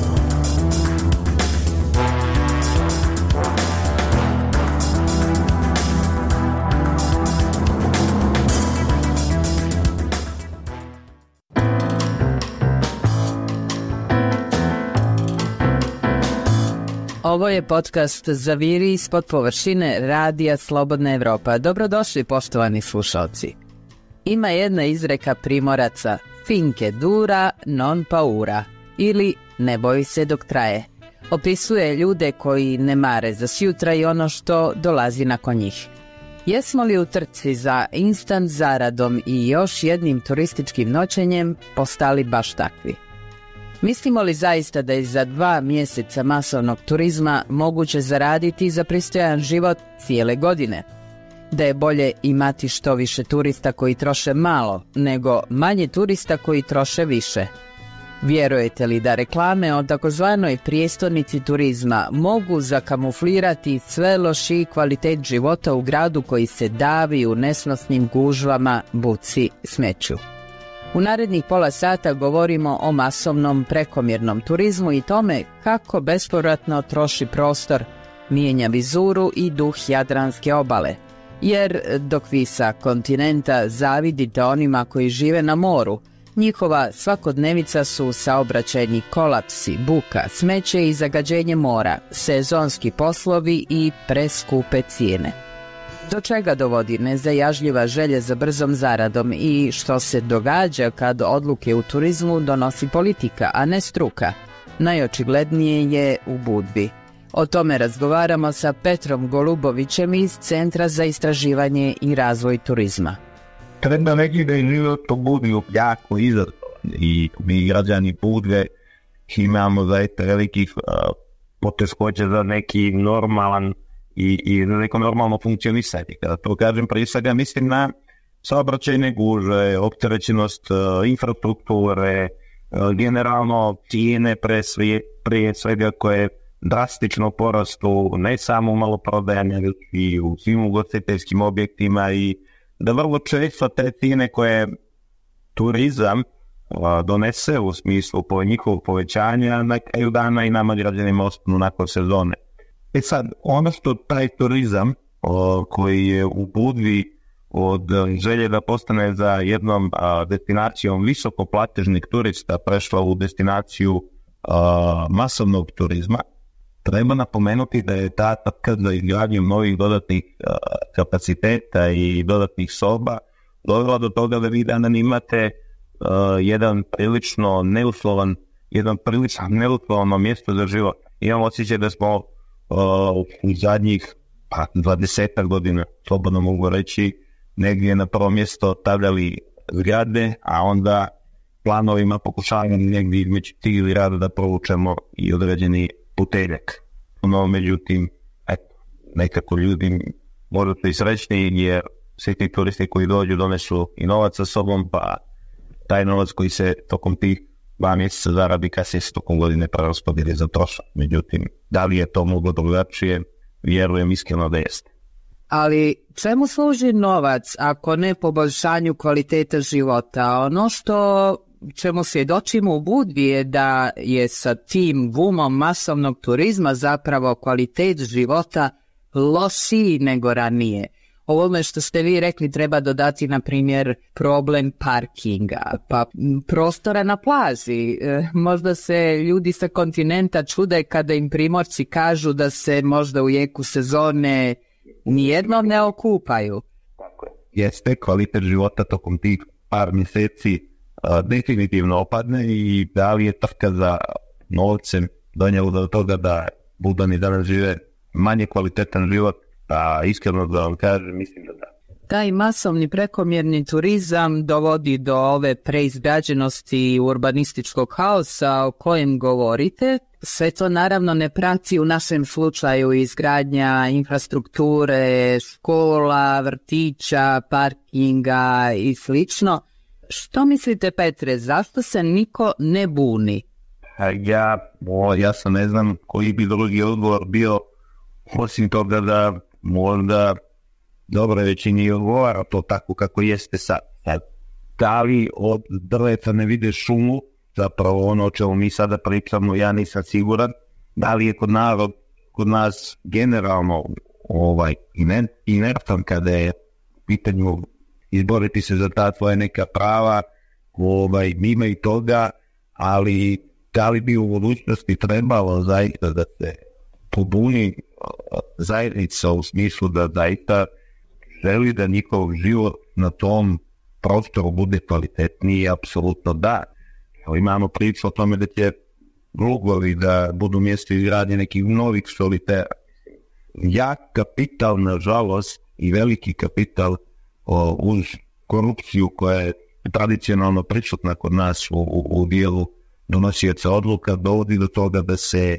Ovo je podcast Zaviri ispod površine radija Slobodna Evropa. Dobrodošli, poštovani slušalci. Ima jedna izreka Primoraca: finke dura non paura, ili ne boji se dok traje. Opisuje ljude koji ne mare za sjutra i ono što dolazi nakon njih. Jesmo li u trci za instant zaradom i još jednim turističkim noćenjem postali baš takvi? Mislimo li zaista da je za 2 mjeseca masovnog turizma moguće zaraditi za pristojan život cijele godine? Da je bolje imati što više turista koji troše malo, nego manje turista koji troše više? Vjerujete li da reklame o takozvanoj prijestolnici turizma mogu zakamuflirati sve lošiji kvalitet života u gradu koji se davi u nesnosnim gužvama, buci, smeću? U narednih pola sata govorimo o masovnom prekomjernom turizmu i tome kako bespovratno troši prostor, mijenja vizuru i duh Jadranske obale. Jer dok vi sa kontinenta zavidite onima koji žive na moru, njihova svakodnevica su saobraćajni kolapsi, buka, smeće i zagađenje mora, sezonski poslovi i preskupe cijene. Do čega dovodi nezajažljiva želja za brzom zaradom i što se događa kad odluke u turizmu donosi politika, a ne struka? Najočiglednije je u Budvi. O tome razgovaramo sa Petrom Golubovićem iz Centra za istraživanje i razvoj turizma. Treba reći da je život u Budvi jako izazovan i mi građani Budve imamo zaista velikih poteškoća za neki normalan i neko normalno funkcionisanje. Kada to kažem, prije svega mislim na saobraćajne gužve, opterećenost infrastrukture, generalno cijene prije svega koje drastično porastu ne samo u maloprodajama, već i u svim ugostiteljskim objektima, i da vrlo često te cijene koje turizam donese u smislu po njihovog povećanja na kraju dana i nama građanima ostanu nakon sezone. Sad, ono što taj turizam koji je u Budvi od želje da postane za jednom destinacijom visokoplatežnih turista prešla u destinaciju masovnog turizma, treba napomenuti da je ta trka za izgradnjom novih dodatnih kapaciteta i dodatnih soba dovela do toga da vi danas imate jedan prilično neuslovno mjesto za život. Imam osjećaj da smo u zadnjih 20 godina, slobodno mogu reći, negdje na prvo mjesto stavljali zgrade, a onda planovima pokušavamo negdje između tih zgrada da provučemo i određeni puteljak. No, međutim, nekako ljudi možda su i srećni jer svi ti turisti koji dođu donesu i novac sa sobom, pa taj novac koji se tokom tih 2 mjeseca zaradi kasnije se tokom godine preraspodijeli za trošak. Međutim, da li je to moglo drugačije? Vjerujem iskreno da jeste. Ali čemu služi novac ako ne poboljšanju kvaliteta života? Ono što čemu svjedočimo u Budvi je da je sa tim bumom masovnog turizma zapravo kvalitet života lošiji nego ranije. Ovome što ste vi rekli treba dodati, na primjer, problem parkinga, pa prostora na plaži. Možda se ljudi sa kontinenta čude kada im Primorci kažu da se možda u jeku sezone nijednom ne okupaju. Tako je. Jeste, kvalitet života tokom tih par mjeseci definitivno opadne, i da li je trka za novcem donijelo do toga da Budani danas žive manje kvalitetan život? Iskreno da vam kažem, mislim da da. Taj masovni prekomjerni turizam dovodi do ove preizgrađenosti i urbanističkog haosa o kojem govorite. Sve to naravno ne prati u našem slučaju izgradnja infrastrukture, škola, vrtića, parkinga i slično. Što mislite, Petre, zašto se niko ne buni? Ja sam ne znam koji bi drugi odgovor bio, osim toga da možda dobro većini odgovara to tako kako jeste sad. Da li od drveta ne vide šumu, zapravo ono o čemu mi sada pričamo, ja nisam siguran. Da li je kod nas generalno inertan kada je pitanju izboriti se za ta tvoja neka prava, mimo i toga, ali da li bi u budućnosti trebalo zaista da se pobuni zajednica u smislu da zaista želi da njihov život na tom prostoru bude kvalitetniji, apsolutno da. Imamo priču o tome da će Lugovi da budu mjesto izgradnje nekih novih solitera. Jak kapital, nažalost, i veliki kapital uz korupciju koja je tradicionalno prisutna kod nas u dijelu donosioca odluka, dovodi do toga da se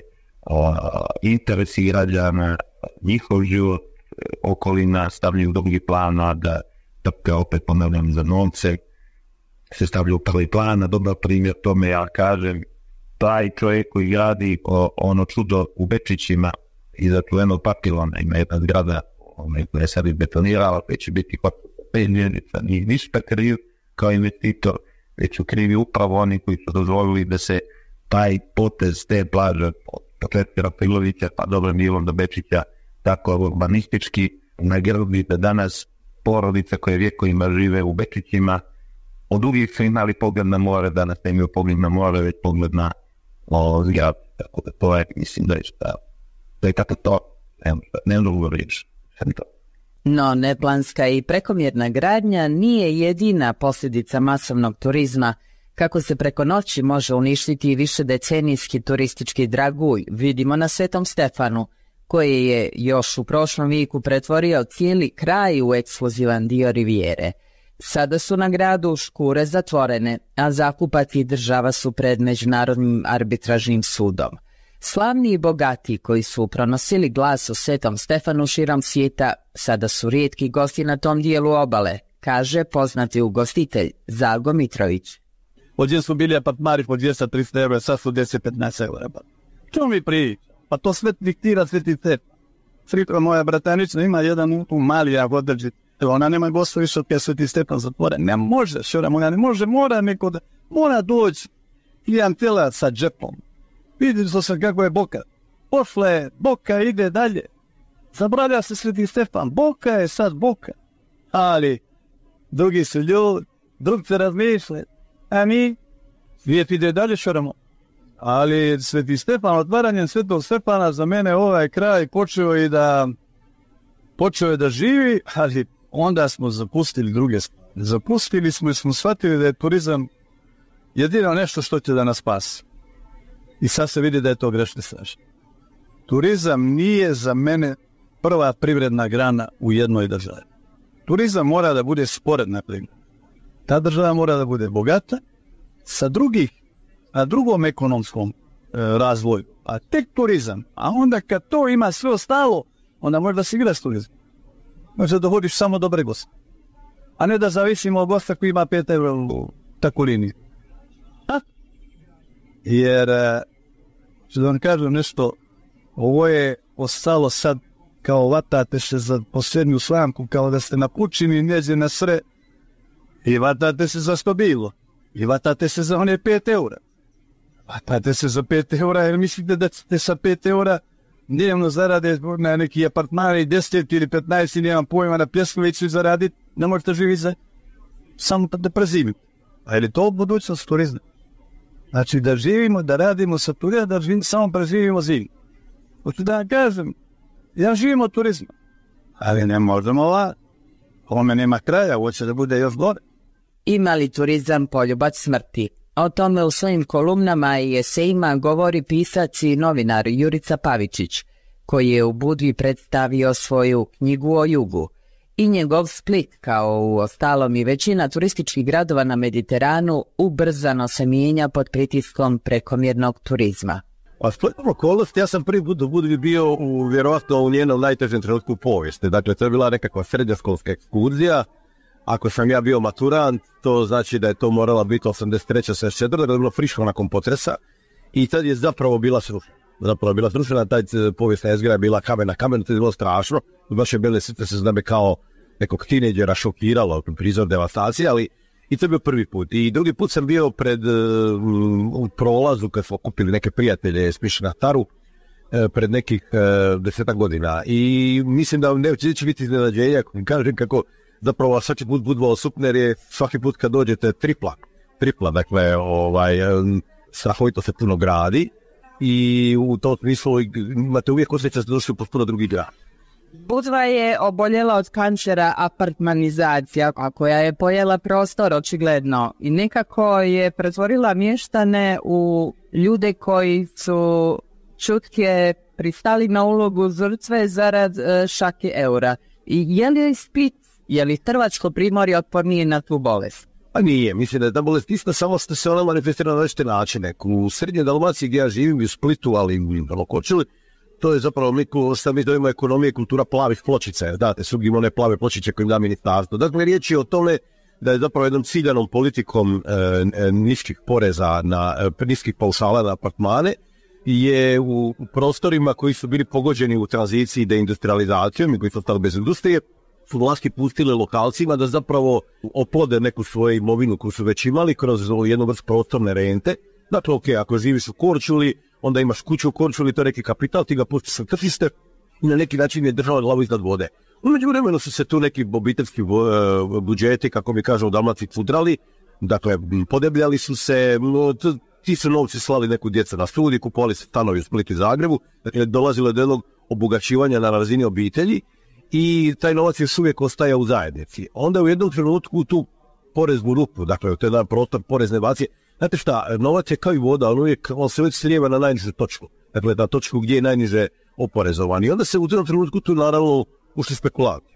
interesi građana, njihov život, okolina stavljaju u drugi plan, a da opet ponavljam za novce se stavlja u prvi plan. A dobar primjer tome, ja kažem, taj čovjek koji gradi ono čudo u Bečićima iza čuvenog papilona, ima jedna zgrada koja je sad izbetonirala, koja će biti 5 mjenica, nije ništa kriv kao investitor, već su krivi upravo oni koji su dozvolili da se taj potez te plaže od Četira Pilovića pa dobrim dijelom do Bečića tako urbanistički nagrbi da danas porodice koje vjekovima žive u Bečićima od uvijek su imali pogled na more, danas ne imaju pogled na more, već pogled na zgrad. Tako da to je, mislim da je tako to, ne drugo riječ. No, neplanska i prekomjerna gradnja nije jedina posljedica masovnog turizma. Kako se preko noći može uništiti višedecenijski turistički dragulj, vidimo na Svetom Stefanu, koji je još u prošlom vijeku pretvorio cijeli kraj u ekskluzivan dio rivijere. Sada su na gradu škure zatvorene, a zakupac i država su pred Međunarodnim arbitražnim sudom. Slavni i bogati koji su pronosili glas o Svetom Stefanu širom svijeta, sada su rijetki gosti na tom dijelu obale, kaže poznati ugostitelj Zalgo Mitrović. Ođe su bili apartmani po 200-300 eura, sad su 10-15 eura. Čemu mi priča? Pa to sve diktira Sveti Stefan. Fritra moja bratanična ima jedan mali jak održi. Ona nema gosta više od Sveti Stefan zatvore. Ne može, šora moja, ne može, mora doći klijentela sa džepom. Vidite se kako je Boka. Pošle, Boka ide dalje. Zabravlja se Sveti Stefan. Boka je sad Boka. Ali drugi su ljudi, drugi se razmišljaju. A mi, svijet ide dalje, šoramo. Ali Sveti Stefan, otvaranjem Svetog Stefana za mene ovaj kraj počeo je da živi, ali onda smo zapustili druge stvari. Zapustili smo i smo shvatili da je turizam jedino nešto što će da nas spasi. I sad se vidi da je to grešno strašno. Turizam nije za mene prva privredna grana u jednoj državi. Turizam mora da bude sporedna privredna. Ta država mora da bude bogata sa drugom ekonomskom razvoju. A tek turizam. A onda kad to ima sve ostalo, onda može da se igra s turizam. Može da vodiš samo dobre goste. A ne da zavisimo od gosta koji ima 5 eura u takvu liniju. Jer, ću da vam kažem nešto, ovo je ostalo sad kao vatate se za posljednju slamku, kao da ste na pučini njeđe na sre i vatate se za što bilo. I vatate se za one 5 eura. Vatate se za 5 eura jer mislite da ćete sa 5 eura dnevno zarade na neki apartmani 10 ili 15 i nemam pojma na Pljeskoviću zaraditi, ne možete živjeti za samo da prezimite. A je li to budućnost turizma? Znači da živimo, da radimo sa turizma, da samo preživimo zimu. Hoću da vam kažem, ja živim od turizma, ali ne možemo ovome nema kraja, ovo će da bude još gore. Ima li turizam poljubac smrti? O tome u svojim kolumnama i esejima govori pisac i novinar Jurica Pavičić, koji je u Budvi predstavio svoju knjigu o jugu. I njegov Split, kao u ostalom i većina turističkih gradova na Mediteranu, ubrzano se mijenja pod pritiskom prekomjernog turizma. A spletom okolnosti, ja sam prvi put u Budvi bio vjerovatno u njenom najtežem trenutku u povijesti. Dakle, to je bila nekakva srednjoškolska ekskurzija. Ako sam ja bio maturant, to znači da je to morala biti 83. da je bilo friško nakon potresa. I tad je zapravo bila srušena. Taj povijesna jezgra je bila kamen na kamenu, to je bilo strašno. Baš je bile sitne se zname kao nekog tineđera šokiralo prizor devastacije, ali i to je bio prvi put. I drugi put sam bio u prolazu kad smo kupili neke prijatelje s Piše na Taru pred nekih 10 godina. I mislim da neće biti iznenađenja, kažem kako zapravo svaki put Budva Supner je svaki put kad dođete tripla, dakle strahovito se puno gradi i u tom smislu imate uvijek osjećaj da ste došli u potpuno drugi grad. Budva je oboljela od kancera apartmanizacija, a koja je pojela prostor očigledno i nekako je pretvorila mještane u ljude koji su čutke pristali na ulogu žrtve zarad šake eura. I je li Split, je li Hrvatsko primorje otpornije na tu bolest? Pa nije, mislim da je ta bolest istina, samo što se ona manifestira na različite načine. U srednjoj Dalmaciji gdje ja živim, u Splitu, ali i u Lokočili, to je zapravo što mi zovemo ekonomije kultura plavih pločica. Da, te su one plave pločiće koje im da ministarstvo. Dakle, riječ je o tome da je zapravo jednom ciljanom politikom niskih poreza, niskih paušala na apartmane, je u prostorima koji su bili pogođeni u tranziciji deindustrializacijom i koji su ostali bez industrije, su vlasti pustile lokalcima da zapravo oplode neku svoju imovinu koju su već imali kroz jednu vrstu prostorne rente. Dakle, ako živiš u Korčuli, onda imaš kuću u Korčuli, to je neki kapital, ti ga pustiš na tržište i na neki način je država glavu iznad vode. U međuvremenu su se tu neki obiteljski budžeti, kako mi kažu u Dalmaciji, fudrali, dakle, podebljali su se, ti su novci slali neku djeca na studij, kupovali se stanovi u Splitu i Zagrebu, dakle, dolazilo je do jednog obogaćivanja na razini obitelji i taj novac još uvijek ostaje u zajednici. Onda u jednom trenutku tu poreznu rupu, dakle, to je jedan prostor porezne bacije. Znate šta, novac je kao i voda, on se uvijek slijeva na najnižu točku. Dakle, na točku gdje je najniže oporezovan. I onda se u tom trenutku tu naravno ušli spekulanti,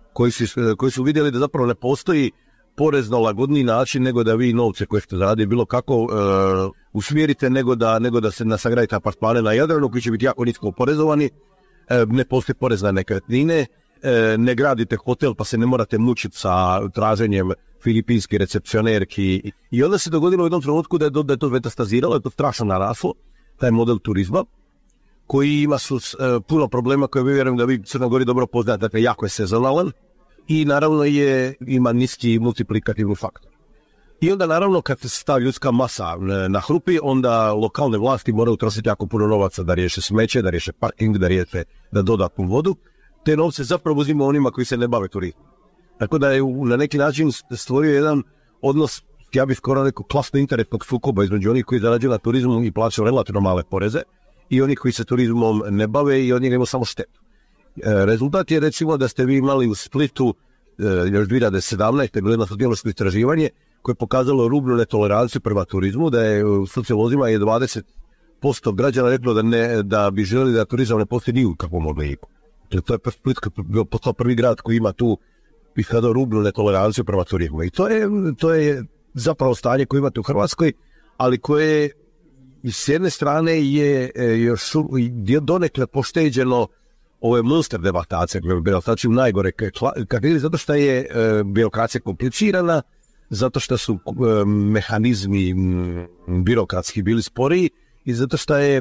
koji su vidjeli da zapravo ne postoji porezno lagodniji način nego da vi novce koje ste zaradili bilo kako usmjerite nego da se nasagradite apartmane na Jadranu koji će biti jako nisko oporezovani, ne postoji porez na nekretnine, ne gradite hotel pa se ne morate mučiti sa traženjem filipinski recepcionerki. I onda se dogodilo u jednom trenutku da je to metastaziralo, da je to strašno naraslo, taj model turizma, koji ima puno problema koje vjerujem da vi Crnoj Gori dobro poznate, dakle jako je sezonalan i naravno ima niski multiplikativni faktor. I onda naravno kad se ta ljudska masa nahrupi, onda lokalne vlasti moraju trošiti jako puno novaca da riješe smeće, da riješe parking, da dodatnu vodu. Te novce zapravo uzima onima koji se ne bave turizmom. Tako da je na neki način stvorio jedan odnos, ja bih skoro rekao, klasno interesnog sukoba između onih koji zarađuju na turizmu i plaćaju relativno male poreze i onih koji se turizmom ne bave i oni imaju samo štetu. Rezultat je recimo da ste vi imali u Splitu još 2017. bilo jedno sociološko istraživanje koje je pokazalo rubnu netoleranciju prema turizmu, da je u sociolozima 20% građana reklo da bi željeli da turizam ne postoji ni u kakvom obliku. To je Split postao prvi grad koji ima tu sada rubnu netoleranciju prema turizmu. I to je zapravo stanje koje imate u Hrvatskoj, ali koje s jedne strane je još donekle pošteđeno ove monster devastacije, znači najgore kategorije, zato što je birokracija komplicirana, zato što su mehanizmi birokratski bili sporiji i zato što je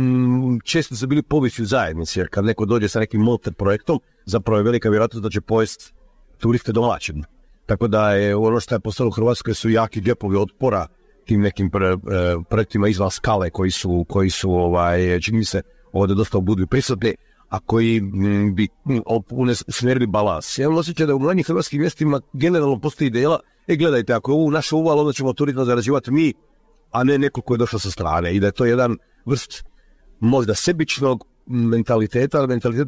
često su bili povisi u zajednici, jer kad neko dođe sa nekim monster projektom, zapravo je velika vjerojatnost da će pojesti turiste domaćin. Tako da je ono što je postalo u Hrvatskoj su jaki džepovi otpora tim nekim projektima izvan skale koji su čini mi se ovdje dosta u Budvi prisutni, a koji bi usmjerili balans. Ja imam osjećaj da u manjih hrvatskim mjestima generalno postoji ideja, gledajte, ako je ovo naša uvala, onda ćemo turizma zarađivati mi, a ne neko ko je došao sa strane. I da je to jedan vrst možda sebičnog mentaliteta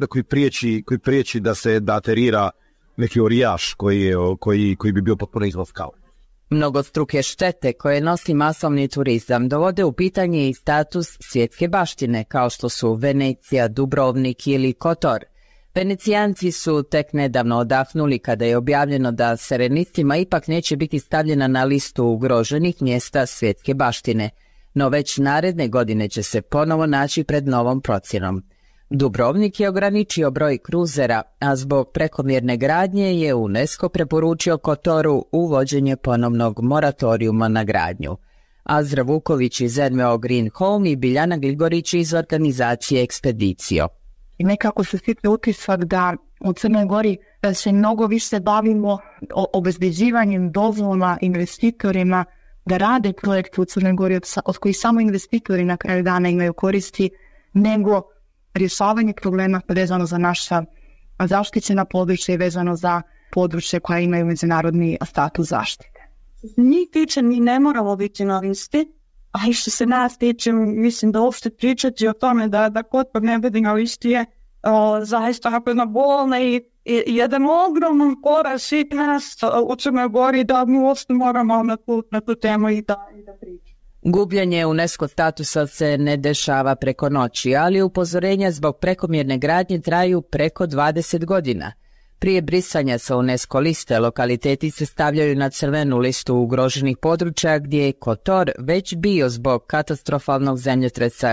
koji priječi da se aterira neki orijaš koji bi bio potpuno izvan skale. Mnogostruke štete koje nosi masovni turizam dovode u pitanje i status svjetske baštine, kao što su Venecija, Dubrovnik ili Kotor. Venecijanci su tek nedavno odahnuli kada je objavljeno da Serenistima ipak neće biti stavljena na listu ugroženih mjesta svjetske baštine. no već naredne godine će se ponovo naći pred novom procjenom. Dubrovnik je ograničio broj kruzera, a zbog prekomjerne gradnje je UNESCO preporučio Kotoru uvođenje ponovnog moratorijuma na gradnju. Azra Vuković iz NVO Green Home i Biljana Gligorić iz organizacije Ekspedicio. I nekako se stiče utisak da u Crnoj Gori se mnogo više bavimo obezbeđivanjem dozvola investitorima da rade projekte u Crnoj Gori od kojih samo investitori na kraju dana imaju koristi, nego rješavanje problema vezano za naša zaštićena područja i vezano za područje koja imaju međunarodni status zaštite. Njih tiče, mi ne moramo biti na listi, a i što se nas tiče, mislim da uopšte pričati o tome da Kotor ne bude na listi je zaista jedna bolna i jedan ogroman korak svih nas u Crnoj Gori da mi uopšte moramo na tu temu i da pričamo. Gubljenje UNESCO statusa se ne dešava preko noći, ali upozorenja zbog prekomjerne gradnje traju preko 20 godina. Prije brisanja sa UNESCO liste, lokaliteti se stavljaju na crvenu listu ugroženih područja gdje je Kotor već bio zbog katastrofalnog zemljotresa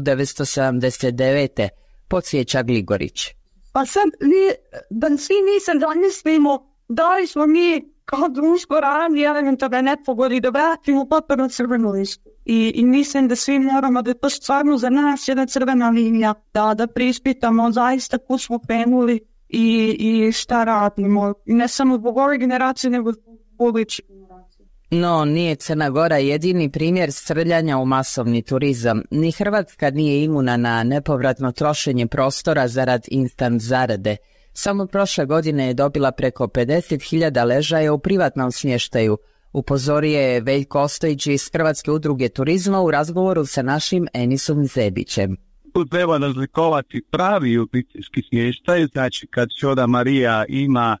1979. podsjeća Gligorić. Pa sad, da svi mi se zamislimo da li smo mi kao društvo radi elementarne nepogodi da vratimo Kotor na crvenu listu. I mislim da svi moramo da je to stvarno za nas jedna crvena linija, da prispitamo zaista kud smo penuli i šta radimo. I ne samo zbog ove generacije, nego zbog budućih generacije. No, nije Crna Gora jedini primjer srljanja u masovni turizam. Ni Hrvatska nije imuna na nepovratno trošenje prostora zarad instant zarade. Samo prošle godine je dobila preko 50.000 ležaja u privatnom smještaju, upozorio je Veljko Ostojić iz Hrvatske udruge turizma u razgovoru sa našim Enisom Zebićem. Tu treba razlikovati pravi obiteljski smještaj, znači kad Ćoda Marija ima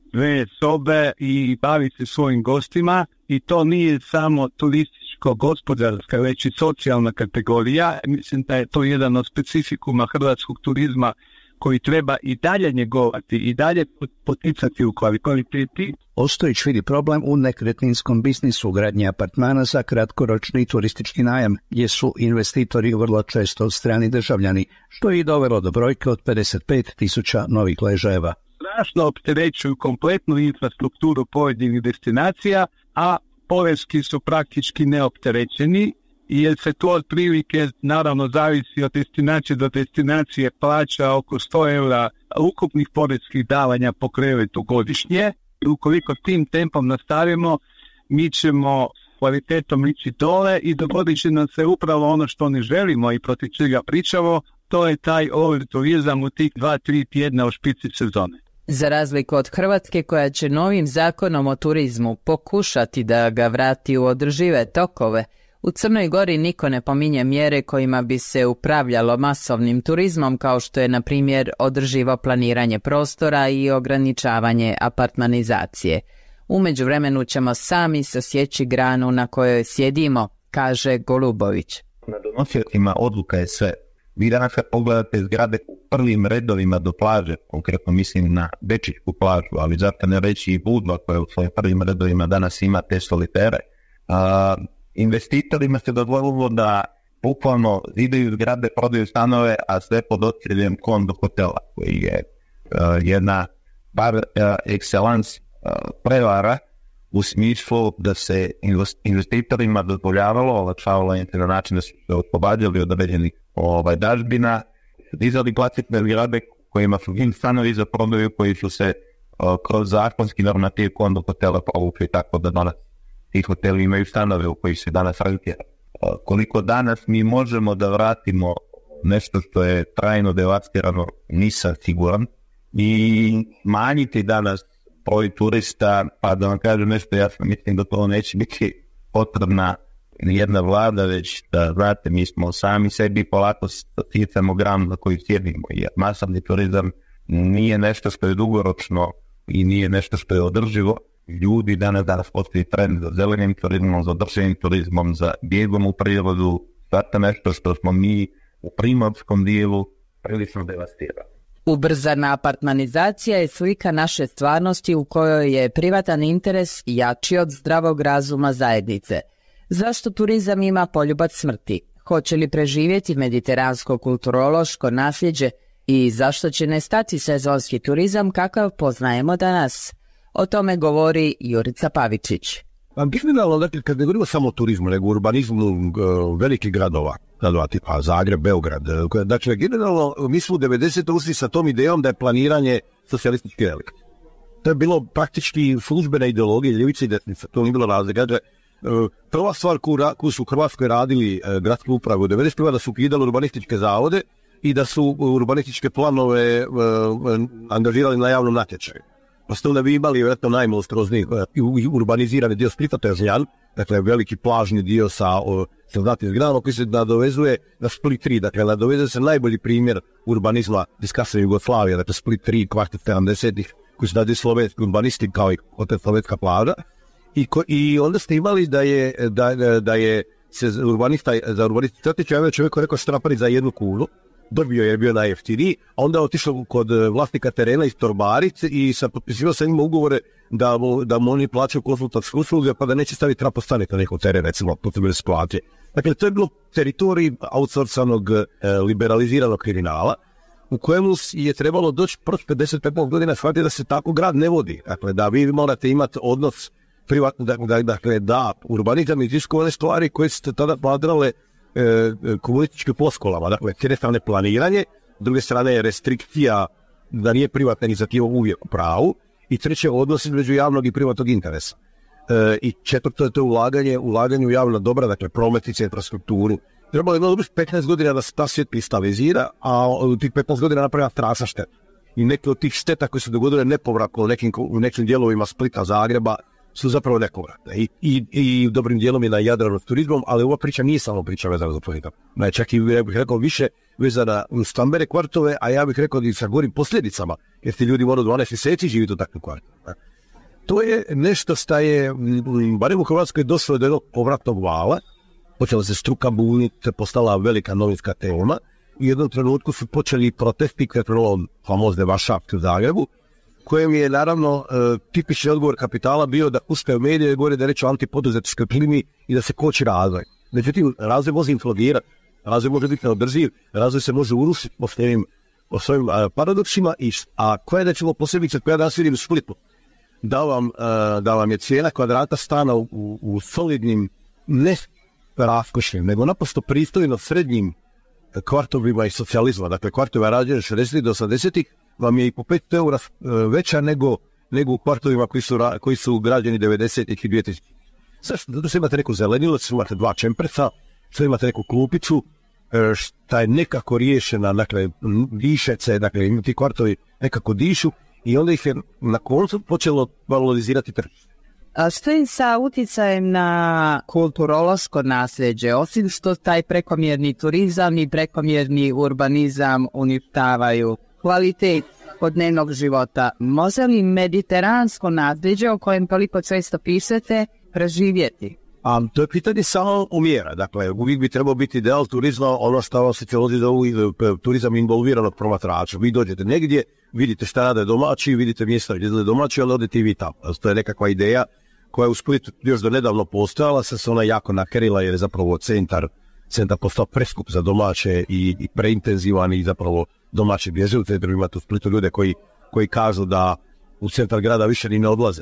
2 sobe i bavi se svojim gostima, i to nije samo turističko-gospodarska, već i socijalna kategorija. Mislim da je to jedan od specifikuma hrvatskog turizma koji treba i dalje njegovati i dalje poticati u kvaliteti. Ostojić vidi problem u nekretninskom biznisu gradnje apartmana za kratkoročni turistički najam, gdje su investitori vrlo često strani državljani, što je i dovelo do brojke od 55.000 novih ležajeva. Strašno opterećuju kompletnu infrastrukturu pojedinih destinacija, a poreski su praktički neopterećeni, jer se to otprilike, naravno, zavisi od destinacije do destinacije, plaća oko 100 eura ukupnih poreskih davanja po krevetu godišnje. Ukoliko tim tempom nastavimo, mi ćemo kvalitetom ići dole i dogodit će nam se upravo ono što ne želimo i protiv čega pričamo, to je taj overturizam u tih 2-3 tjedna u špici sezone. Za razliku od Hrvatske, koja će novim zakonom o turizmu pokušati da ga vrati u održive tokove, u Crnoj Gori niko ne pominje mjere kojima bi se upravljalo masovnim turizmom, kao što je, na primjer, održivo planiranje prostora i ograničavanje apartmanizacije. U međuvremenu ćemo sami sasjeći granu na kojoj sjedimo, kaže Golubović. Na donosiocima odluka je sve. Vi danas kad pogledate zgrade u prvim redovima do plaže, konkretno mislim na Bečićku plažu, ali zato ne reći i Budva koja u svojim prvim redovima danas ima te solitere, investitorima se dozvolilo da bukvalno zidaju zgrade, prodaju stanove, a sve pod okriljem kondo hotela, koji je jedna par excellence prevara u smislu da se investitorima dozvoljavalo, olakšavalo im se na način da su se oslobađali od određenih dažbina, dizali klasične zgrade kojima su stanovi za prodaju, koji su se kroz zakonski normativ kondo hotela povukli, tako da danas ti hoteli imaju stanove u koji se danas razvijaju. Koliko danas mi možemo da vratimo nešto što je trajno devastirano, nisam siguran, i manjiti danas broj turista, pa da vam kažem nešto, ja mislim da to neće biti potrebna jedna vlada, već da, znate, mi smo sami sebi polako sticamo gram na koji sjedimo, jer masovni turizam nije nešto što je dugoročno i nije nešto što je održivo. Ljudi danas postoji trend za zelenim turizmom, za održivim turizmom, za bjegom u prirodu, zato nešto što smo mi u primorskom dijelu prilično devastirali. Ubrzana apartmanizacija je slika naše stvarnosti u kojoj je privatan interes jači od zdravog razuma zajednice. Zašto turizam ima poljubac smrti? Hoće li preživjeti mediteransko kulturološko nasljeđe i zašto će nestati sezonski turizam kakav poznajemo danas? O tome govori Jurica Pavičić. Generalno, dakle, kad ne govorimo samo o turizmu, nego urbanizmu velikih gradova tipa Zagreb, Beograd, dakle, generalno, mi smo u 90. ušli sa tom idejom da je planiranje socijalistički relikt. To je bilo praktički službena ideologija, ljevice i desnica, to nije bilo razlika. Dakle, prva stvar koju su u Hrvatskoj radili gradske uprave u 90. da su ukidali urbanističke zavode i da su urbanističke planove angažirali na javnom natječaju. Pa ste onda vi imali vjerojatno najmonstrozniji urbanizirani dio Splita, to je Zljan, dakle veliki plažni dio sa znatnim zgradama koji se nadovezuje na Split 3, dakle nadovezuje se najbolji primjer urbanizma iz kasne Jugoslavije, dakle Split 3, kvart 70-ih, koji su dali slovenski urbanisti kao i hotel Slovenska plaža. I onda ste imali da je se za urbanisti Crtić javio čovjek koji je rekao strapari za 1 kunu, dobio je bio najjeftiniji, a onda je otišao kod vlasnika terena iz Torbarice i potpisivao sa njima ugovore da mu oni plaćaju konsultatsku uslugu, pa da neće staviti trapostanik na nekog terena, recimo, potrebno se plaće. Dakle, to je bilo teritorij outsourcanog liberaliziranog kriminala, u kojemu je trebalo doći proći 55 godina shvatiti da se tako grad ne vodi. Dakle, da vi morate imati odnos privatno, dakle, da urbanizam iziskuje one stvari koje ste tada smatrale komunističkim floskulama. Dakle, s jedne strane planiranje, s druge strane je restrikcija da nije privatna inicijativa uvijek u pravu i treće odnos između javnog i privatnog interesa. I četvrto je to ulaganje u javna dobra, dakle prometnice, infrastrukturu. Trebalo je 15 godina da se ta svijet kristalizira, a u tih 15 godina napravila strašna šteta. I neke od tih šteta koje su dogodile nepovratno u nekim dijelovima Splita, Zagreba, su zapravo nepovratne. I dobrim dijelom je na Jadranu s turizmom, ali ova priča nije samo priča vezana za turizam. Čak i bih rekao više vezana u stambene kvartove, a ja bih rekao i sa gorim posljedicama, jer ti ljudi moraju 12 mjeseci živjeti u takvim kvartovima. To je nešto što je, barem u Hrvatskoj, došlo do jednog povratnog vala, počela se struka buniti, postala velika novinska tema, i u jednom trenutku su počeli protesti, krenulo famozne Vašavke u Zagrebu, kojem je naravno tipični odgovor kapitala bio da puskaju medije i govore da je reč o antipoduzetičkoj klimi i da se koči razvoj. Međutim, razvoj može implodiraati, razvoj može biti neodrživ, razvoj se može urušiti po svojim paradoksima, a koja je da ćemo posebice, koja danas vidim u Splitu, da vam je cijena kvadrata stana u solidnim, ne raskošnim, nego naprosto pristojno srednjim kvartovima i socijalizma, dakle kvartova rađene 60. do 80. vam je i po 5 eura veća nego u kvartovima koji su građeni 90. i 2000. Zašto? Zato što imate neku zelenilo, što imate 2 čempresa, što imate neku klupicu, šta je nekako riješena, dakle, dišece, dakle, ti kvartovi nekako dišu i onda ih je na koncu počelo valorizirati tržište. A što je sa utjecajem na kulturološko nasljeđe, osim što taj prekomjerni turizam i prekomjerni urbanizam uništavaju kvalitet dnevnog života? Može li mediteransko nasljeđe o kojem toliko često pišete preživjeti? To je pitanje samo umjera. Dakle, uvijek bi trebao biti ideal turizma, ono što sociolozi zovu turizam involviranog promatrača. Vi dođete negdje, vidite šta rade domaći, vidite mjesta gdje je domaći, ali odete i vi tamo. To je nekakva ideja koja je u Splitu još do nedavno postojala, se ona jako nakerila jer je zapravo centar postao preskup za domaće i preintenzivan i zapravo domaći bježe u centru. Imate u Splitu ljude koji kažu da u centar grada više ni ne odlaze.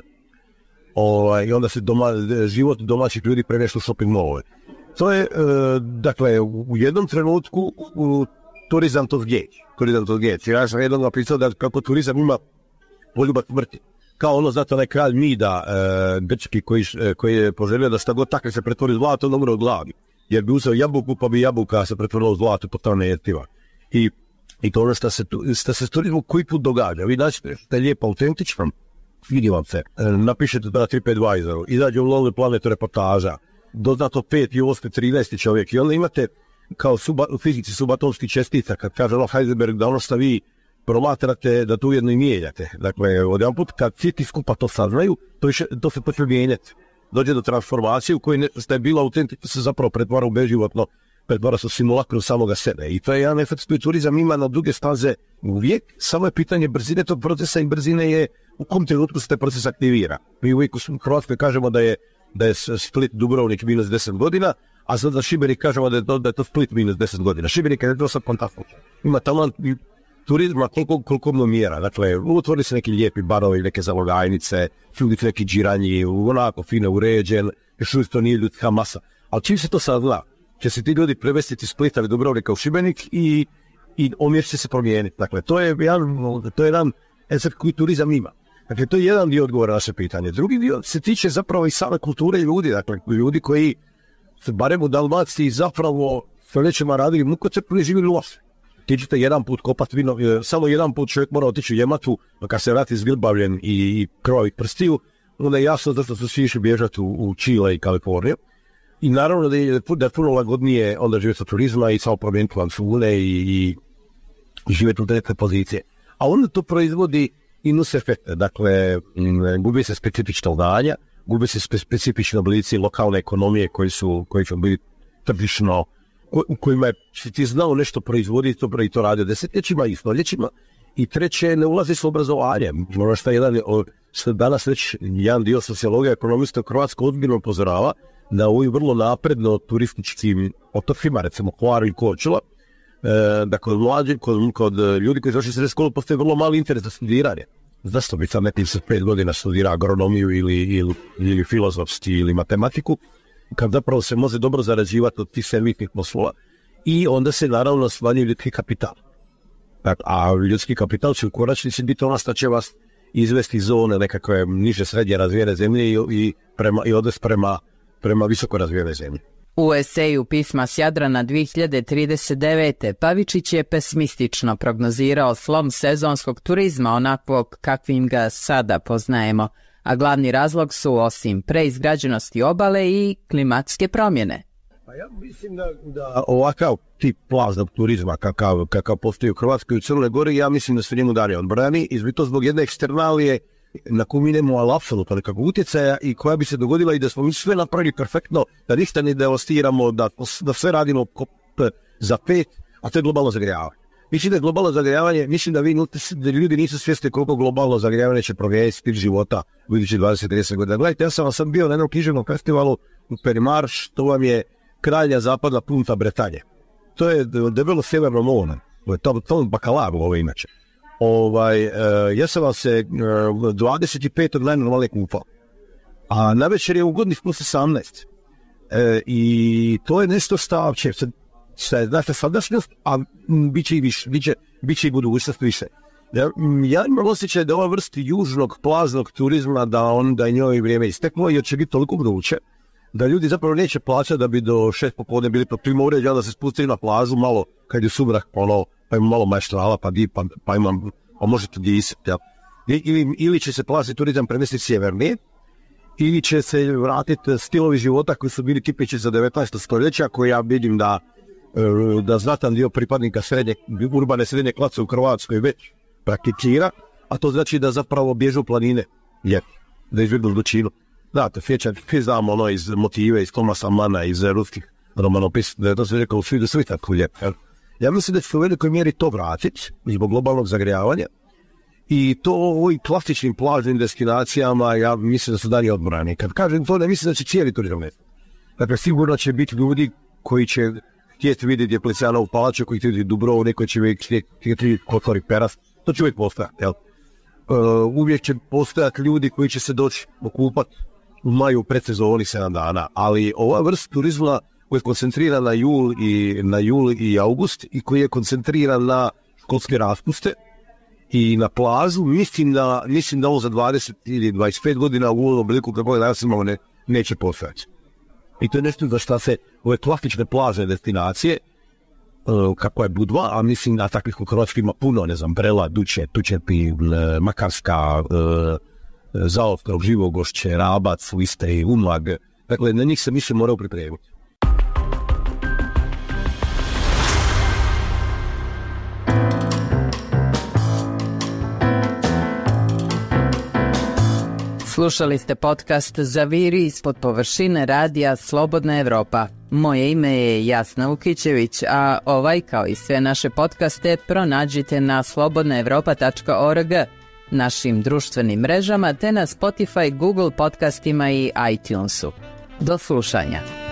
I onda se život domaćih ljudi premješta u shopping mallove. To je, dakle, u jednom trenutku turizam to zgeći. Ja sam jednom napisao da kako turizam ima poljubac smrti. Kao ono, znate, onaj kralj Mida, grčki, koji je poželio da šta god takve se pretvori u zlato, on umre od glavi. Jer bi uzeo jabuku, pa bi jabuka se pretvorila u zlato, postala nejestiva. I to ono što se s turizmom koji put događa. Vi naćete da je lijepo autentično, vidi vam se, napišete to na TripAdvisoru, izađe u Lonely Planetu reportaža, doznato 5. i 8. 13. čovjek i onda imate kao u fizici subatomskih čestica, kad kaže ono Heisenberg da ono što vi promatrate, da to ujedno i mijenjate. Dakle, odjedan put kad svi ti skupa to saznaju, to se počne mijenjati. Dođe do transformacije u kojoj što je bilo autentično se zapravo pretvara u beživotno, pretvara se u simulakru samoga sebe. I to je jedan efekt koji turizam ima na duge staze uvijek, samo je pitanje brzine tog procesa i brzine je u kom trenutku se taj proces aktivira. Mi uvijek u Hrvatskoj kažemo da je da je Split Dubrovnik minus 10 godina, a sad za Šibenik kažemo da je to Split minus 10 godina. Šibenik je to sad fantastično. Ima talent turizma koliko mjera. Dakle, otvori se neki lijepi barovi, neke zalogajnice, neki džiranji, onako fino uređen, još uvijek to nije ljudska masa. Ali čim se to sad zna, će se ti ljudi prevesti iz Splita ili Dubrovnika u Šibenik i omjer će se promijeniti. Dakle, to je jedan koji turizam ima. Dakle, to je jedan dio odgovora na naše pitanje. Drugi dio se tiče zapravo i same kulture ljudi, dakle, ljudi koji se barem u Dalmaciji zapravo stoljećima radili mukotrpno i živjeli loše. Ti ćete jedan put kopati vino, samo jedan put čovjek mora otići u Jematu, kad se vrati zgrbavljen i krvavih prstiju, onda je jasno zašto su svi išli bježati u Čile i Kaliforniju. I naravno da je puno lagodnije onda živjeti od turizma i samo promijeniti lancune i živjeti u neke pozicije. A onda to proizvodi i nus efekte, dakle, gubi se specifična udanja, gubi se specifični oblici lokalne ekonomije koji su bili tržišno, u kojima si ti znao nešto proizvoditi i to radio desetljećima i stoljećima. I treće, ne ulazi s obrazovanjem. Možda što danas već jedan dio sociologija ekonomista u Hrvatskoj ozbiljno upozorava da u ovim vrlo napredno turističkim otocima, recimo Hvar i Korčula, da kod ljudi koji završi srednju školu postoji vrlo mali interes za studiranje. Zašto bi sad neki sa 5 godina studira agronomiju ili filozofski ili matematiku, kad zapravo se može dobro zarađivati od tih servisnih poslova. I onda se naravno smanjuje ljudski kapital. A ljudski kapital će u konačnici biti ono što će vas izvesti iz zone nekakve niže srednje razvijene zemlje i odvesti prema visoko razvijene zemlje. U eseju Pisma s Jadrana 2039. Pavičić je pesimistično prognozirao slom sezonskog turizma onakvog kakvim ga sada poznajemo, a glavni razlog su osim preizgrađenosti obale i klimatske promjene. Pa ja mislim da ovakav tip plaznog turizma kakav postoji u Hrvatskoj i u Crnoj Gori, ja mislim da su njemu dani odbrani i to zbog jedne eksternalije na koju mi nemamo apsolutno nekakvog utjecaja i koja bi se dogodila i da smo mi sve napravili perfektno, da ništa ne devastiramo, da sve radimo za 5, a to je globalno zagrijavanje. Mislim da je globalno zagrijavanje, mislim da ljudi nisu svjesni koliko globalno zagrijavanje će promijeniti stil života u idućih 20-30 godina. Gledajte, ja sam bio na jednom književnom festivalu u Perimarš, to vam je krajnja zapadna punta Bretanje. To je debelo sjeverno more, to je bakalar ovo inače. Ja sam vam se 25. dana normalne kupao, a na večer je ugodnih plus 18. I to je nešto stavče, znate, sadašnjost, a bit će i više, bit će i budućnost više. Ja imam osjećaj da ova vrsta južnog plaznog turizma da je njoj vrijeme isteklo jer će biti toliko vruće da ljudi zapravo neće plaćati da bi do 6 popodne bili pod prima uređaja, da se spustili na plažu malo kad je sumrak, pa ima malo maštrala, pa možete disati. Ja. Ili će se plazni turizam premestiti sjevernije, ili će se vratiti stilovi života koji su bili tipični za 19. stoljeća, koji ja vidim da znatan dio pripadnika urbane srednje klase u Hrvatskoj već praktikira, a to znači da zapravo bježu planine, da izbjegnu zločinu. Znate, znamo iz motive, iz Tomasa Mana, iz ruskih romanopisa, da je to se rekao da svi tako lijepo. Ja mislim da će se u velikoj mjeri to vratiti zbog globalnog zagrijavanja i to u ovim klasičnim plažnim destinacijama ja mislim da su dani odbrani. Kad kažem to, ne mislim da će cijeli turizam nestati. Dakle, sigurno će biti ljudi koji će htjeti vidjeti Dioklecianovu palaču, koji će vidjeti Dubrovnik, koji će vidjeti Kotor i Peras. To će uvijek postojati. Uvijek će postojati ljudi koji će se doći okupati u maju predsezoni 7 dana, ali ova vrsta turizma koji je koncentriran na jul i august i koji je koncentriran na školske raspuste i na plažu, mislim da ovo za 20 ili 25 godina u ovom obliku kako je danas imamo neće postojati. I to je nešto za što se ove klasične plažne destinacije, kako je Budva, a mislim da takvih u Hrvatskoj ima puno, ne znam, Brela, Duče, Tučepi, Makarska, Zaostrog, Živogošće, Rabac, Liste i Umag. Dakle, na njih se mislim morao pripremiti. Slušali ste podcast Zaviri ispod površine radija Slobodna Evropa. Moje ime je Jasna Ukićević, a ovaj kao i sve naše podcaste pronađite na slobodnaevropa.org. našim društvenim mrežama te na Spotify, Google podcastima i iTunesu. Do slušanja.